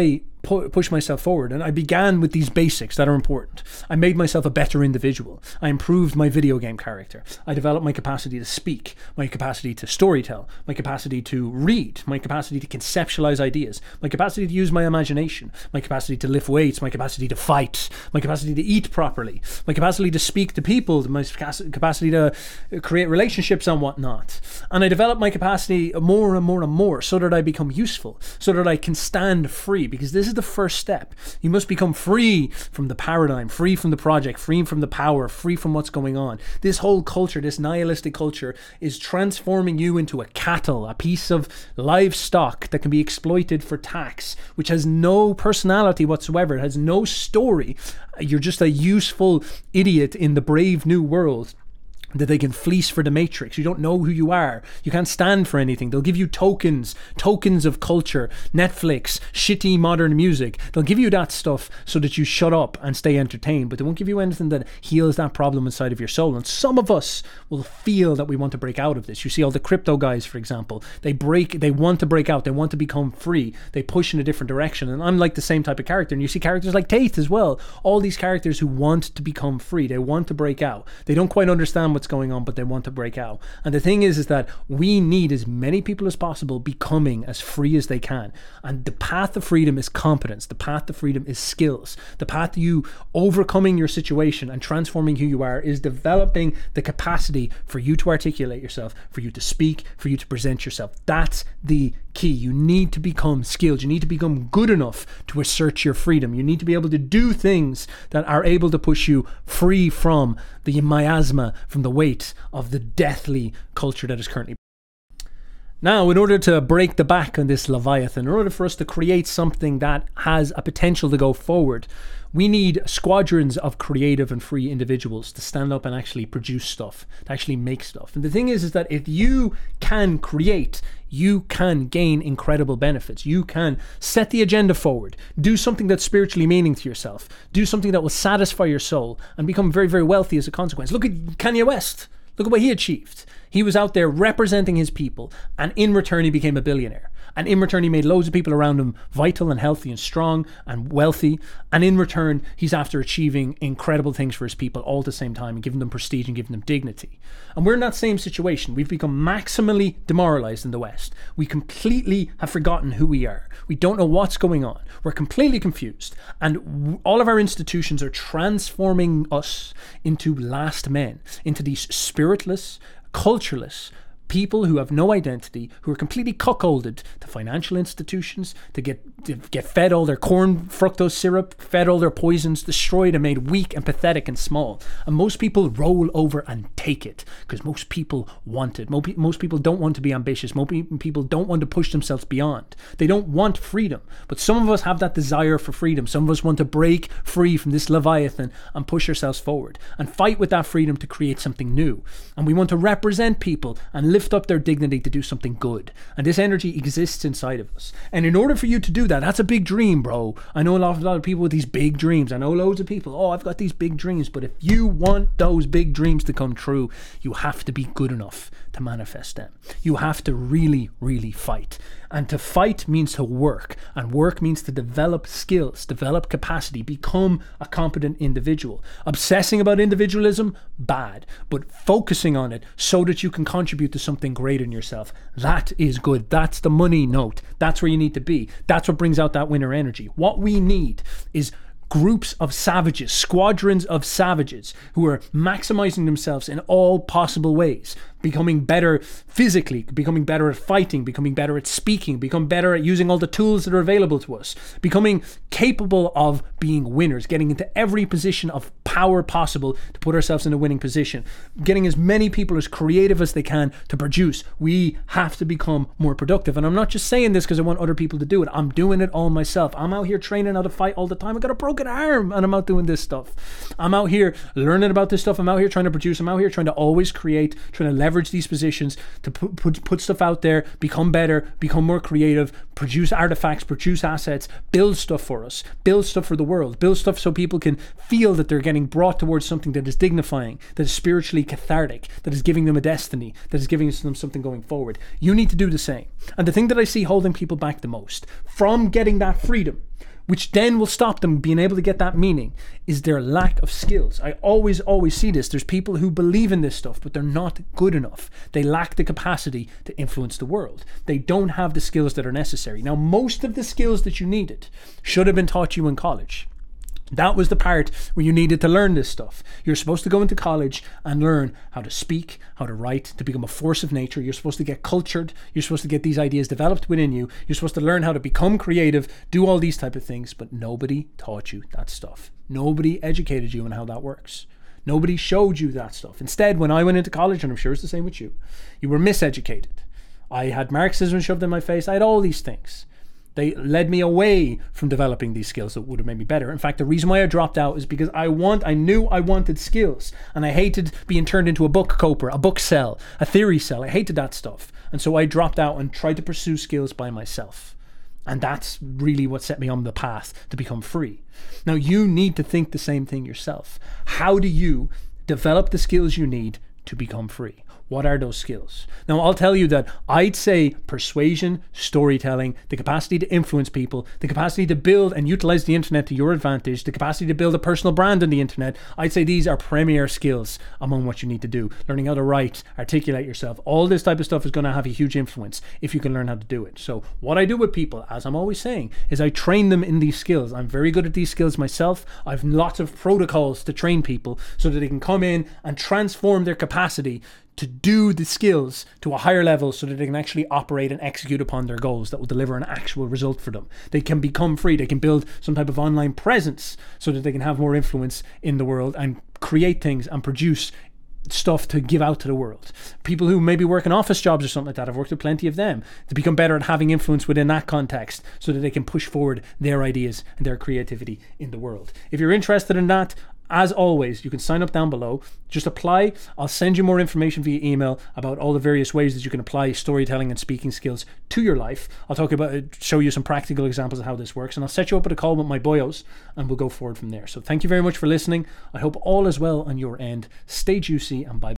push myself forward? And I began with these basics that are important. I made myself a better individual. I improved my video game character. I developed my capacity to speak, my capacity to storytell, my capacity to read, my capacity to conceptualize ideas, my capacity to use my imagination, my capacity to lift weights, my capacity to fight, my capacity to eat properly, my capacity to speak to people, my capacity to create relationships and whatnot. And I developed my capacity more and more and more so that I become useful, so that I can stand free, because this is the first step. You must become free from the paradigm, free from the project, free from the power, free from what's going on. This whole culture, this nihilistic culture, is transforming you into a cattle, a piece of livestock that can be exploited for tax, which has no personality whatsoever. It has no story. You're just a useful idiot in the brave new world that they can fleece for the Matrix. You don't know who you are. You can't stand for anything. They'll give you tokens of culture, Netflix, shitty modern music. They'll give you that stuff so that you shut up and stay entertained, but they won't give you anything that heals that problem inside of your soul. And some of us will feel that we want to break out of this. You see all the crypto guys, for example, they want to break out. They want to become free. They push in a different direction. And I'm like the same type of character. And you see characters like Tate as well. All these characters who want to become free. They want to break out. They don't quite understand what's going on, but they want to break out. And the thing is that we need as many people as possible becoming as free as they can. And the path to freedom is competence. The path to freedom is skills. The path to you overcoming your situation and transforming who you are is developing the capacity for you to articulate yourself, for you to speak, for you to present yourself. That's the key. You need to become skilled. You need to become good enough to assert your freedom. You need to be able to do things that are able to push you free from the miasma, from the weight of the deathly culture that is currently. Now, in order to break the back on this Leviathan, in order for us to create something that has a potential to go forward, we need squadrons of creative and free individuals to stand up and actually produce stuff, to actually make stuff. And the thing is that if you can create, you can gain incredible benefits. You can set the agenda forward, do something that's spiritually meaning to yourself, do something that will satisfy your soul, and become very, very wealthy as a consequence. Look at Kanye West. Look at what he achieved. He was out there representing his people, and in return he became a billionaire. And in return he made loads of people around him vital and healthy and strong and wealthy. And in return he's after achieving incredible things for his people all at the same time and giving them prestige and giving them dignity. And we're in that same situation. We've become maximally demoralized in the West. We completely have forgotten who we are. We don't know what's going on. We're completely confused. And all of our institutions are transforming us into last men, into these spiritless, cultureless people who have no identity, who are completely cuckolded to financial institutions, to get fed all their corn fructose syrup, fed all their poisons, destroyed and made weak and pathetic and small. And most people roll over and take it because most people want it. Most people don't want to be ambitious. Most people don't want to push themselves beyond. They don't want freedom. But some of us have that desire for freedom. Some of us want to break free from this Leviathan and push ourselves forward and fight with that freedom to create something new. And we want to represent people and lift up their dignity to do something good. And this energy exists inside of us. And in order for you to do that, that's a big dream, bro. I know a lot of people with these big dreams. I know loads of people, I've got these big dreams. But if you want those big dreams to come true, you have to be good enough to manifest them. You have to really, really fight. And to fight means to work. And work means to develop skills, develop capacity, become a competent individual. Obsessing about individualism, bad. But focusing on it so that you can contribute to something great in yourself, that is good. That's the money note. That's where you need to be. That's what brings out that winner energy. What we need is groups of savages, squadrons of savages who are maximizing themselves in all possible ways, becoming better physically, becoming better at fighting, becoming better at speaking, become better at using all the tools that are available to us, becoming capable of being winners, getting into every position of power possible to put ourselves in a winning position, getting as many people as creative as they can to produce. We have to become more productive. And I'm not just saying this because I want other people to do it. I'm doing it all myself. I'm out here training how to fight all the time. I got a broken arm and I'm out doing this stuff. I'm out here learning about this stuff. I'm out here trying to produce. I'm out here trying to always create, trying to leverage these positions to put stuff out there, become better, become more creative, produce artifacts, produce assets, build stuff for us, build stuff for the world, build stuff so people can feel that they're getting brought towards something that is dignifying, that is spiritually cathartic, that is giving them a destiny, that is giving them something going forward. You need to do the same. And the thing that I see holding people back the most from getting that freedom, which then will stop them being able to get that meaning, is their lack of skills. I always see this. There's people who believe in this stuff, but they're not good enough. They lack the capacity to influence the world. They don't have the skills that are necessary. Now, most of the skills that you needed should have been taught you in college. That was the part where you needed to learn this stuff. You're supposed to go into college and learn how to speak, how to write, to become a force of nature. You're supposed to get cultured. You're supposed to get these ideas developed within you. You're supposed to learn how to become creative, do all these type of things, but nobody taught you that stuff. Nobody educated you on how that works. Nobody showed you that stuff. Instead, when I went into college, and I'm sure it's the same with you, you were miseducated. I had Marxism shoved in my face. I had all these things. They led me away from developing these skills that would have made me better. In fact, the reason why I dropped out is because I knew I wanted skills, and I hated being turned into a book coper, a book cell, a theory cell. I hated that stuff. And so I dropped out and tried to pursue skills by myself. And that's really what set me on the path to become free. Now, you need to think the same thing yourself. How do you develop the skills you need to become free? What are those skills? Now, I'll tell you that I'd say persuasion, storytelling, the capacity to influence people, the capacity to build and utilize the internet to your advantage, the capacity to build a personal brand on the internet. I'd say these are premier skills among what you need to do. Learning how to write, articulate yourself, all this type of stuff is going to have a huge influence if you can learn how to do it. So what I do with people, as I'm always saying, is I train them in these skills. I'm very good at these skills myself. I've lots of protocols to train people so that they can come in and transform their capacity to do the skills to a higher level so that they can actually operate and execute upon their goals that will deliver an actual result for them. They can become free. They can build some type of online presence so that they can have more influence in the world and create things and produce stuff to give out to the world. People who maybe work in office jobs or something like that, I've worked with plenty of them, to become better at having influence within that context so that they can push forward their ideas and their creativity in the world. If you're interested in that, as always, you can sign up down below. Just apply. I'll send you more information via email about all the various ways that you can apply storytelling and speaking skills to your life. I'll talk about it, show you some practical examples of how this works, and I'll set you up at a call with my boyos, and we'll go forward from there. So thank you very much for listening. I hope all is well on your end. Stay juicy, and bye-bye.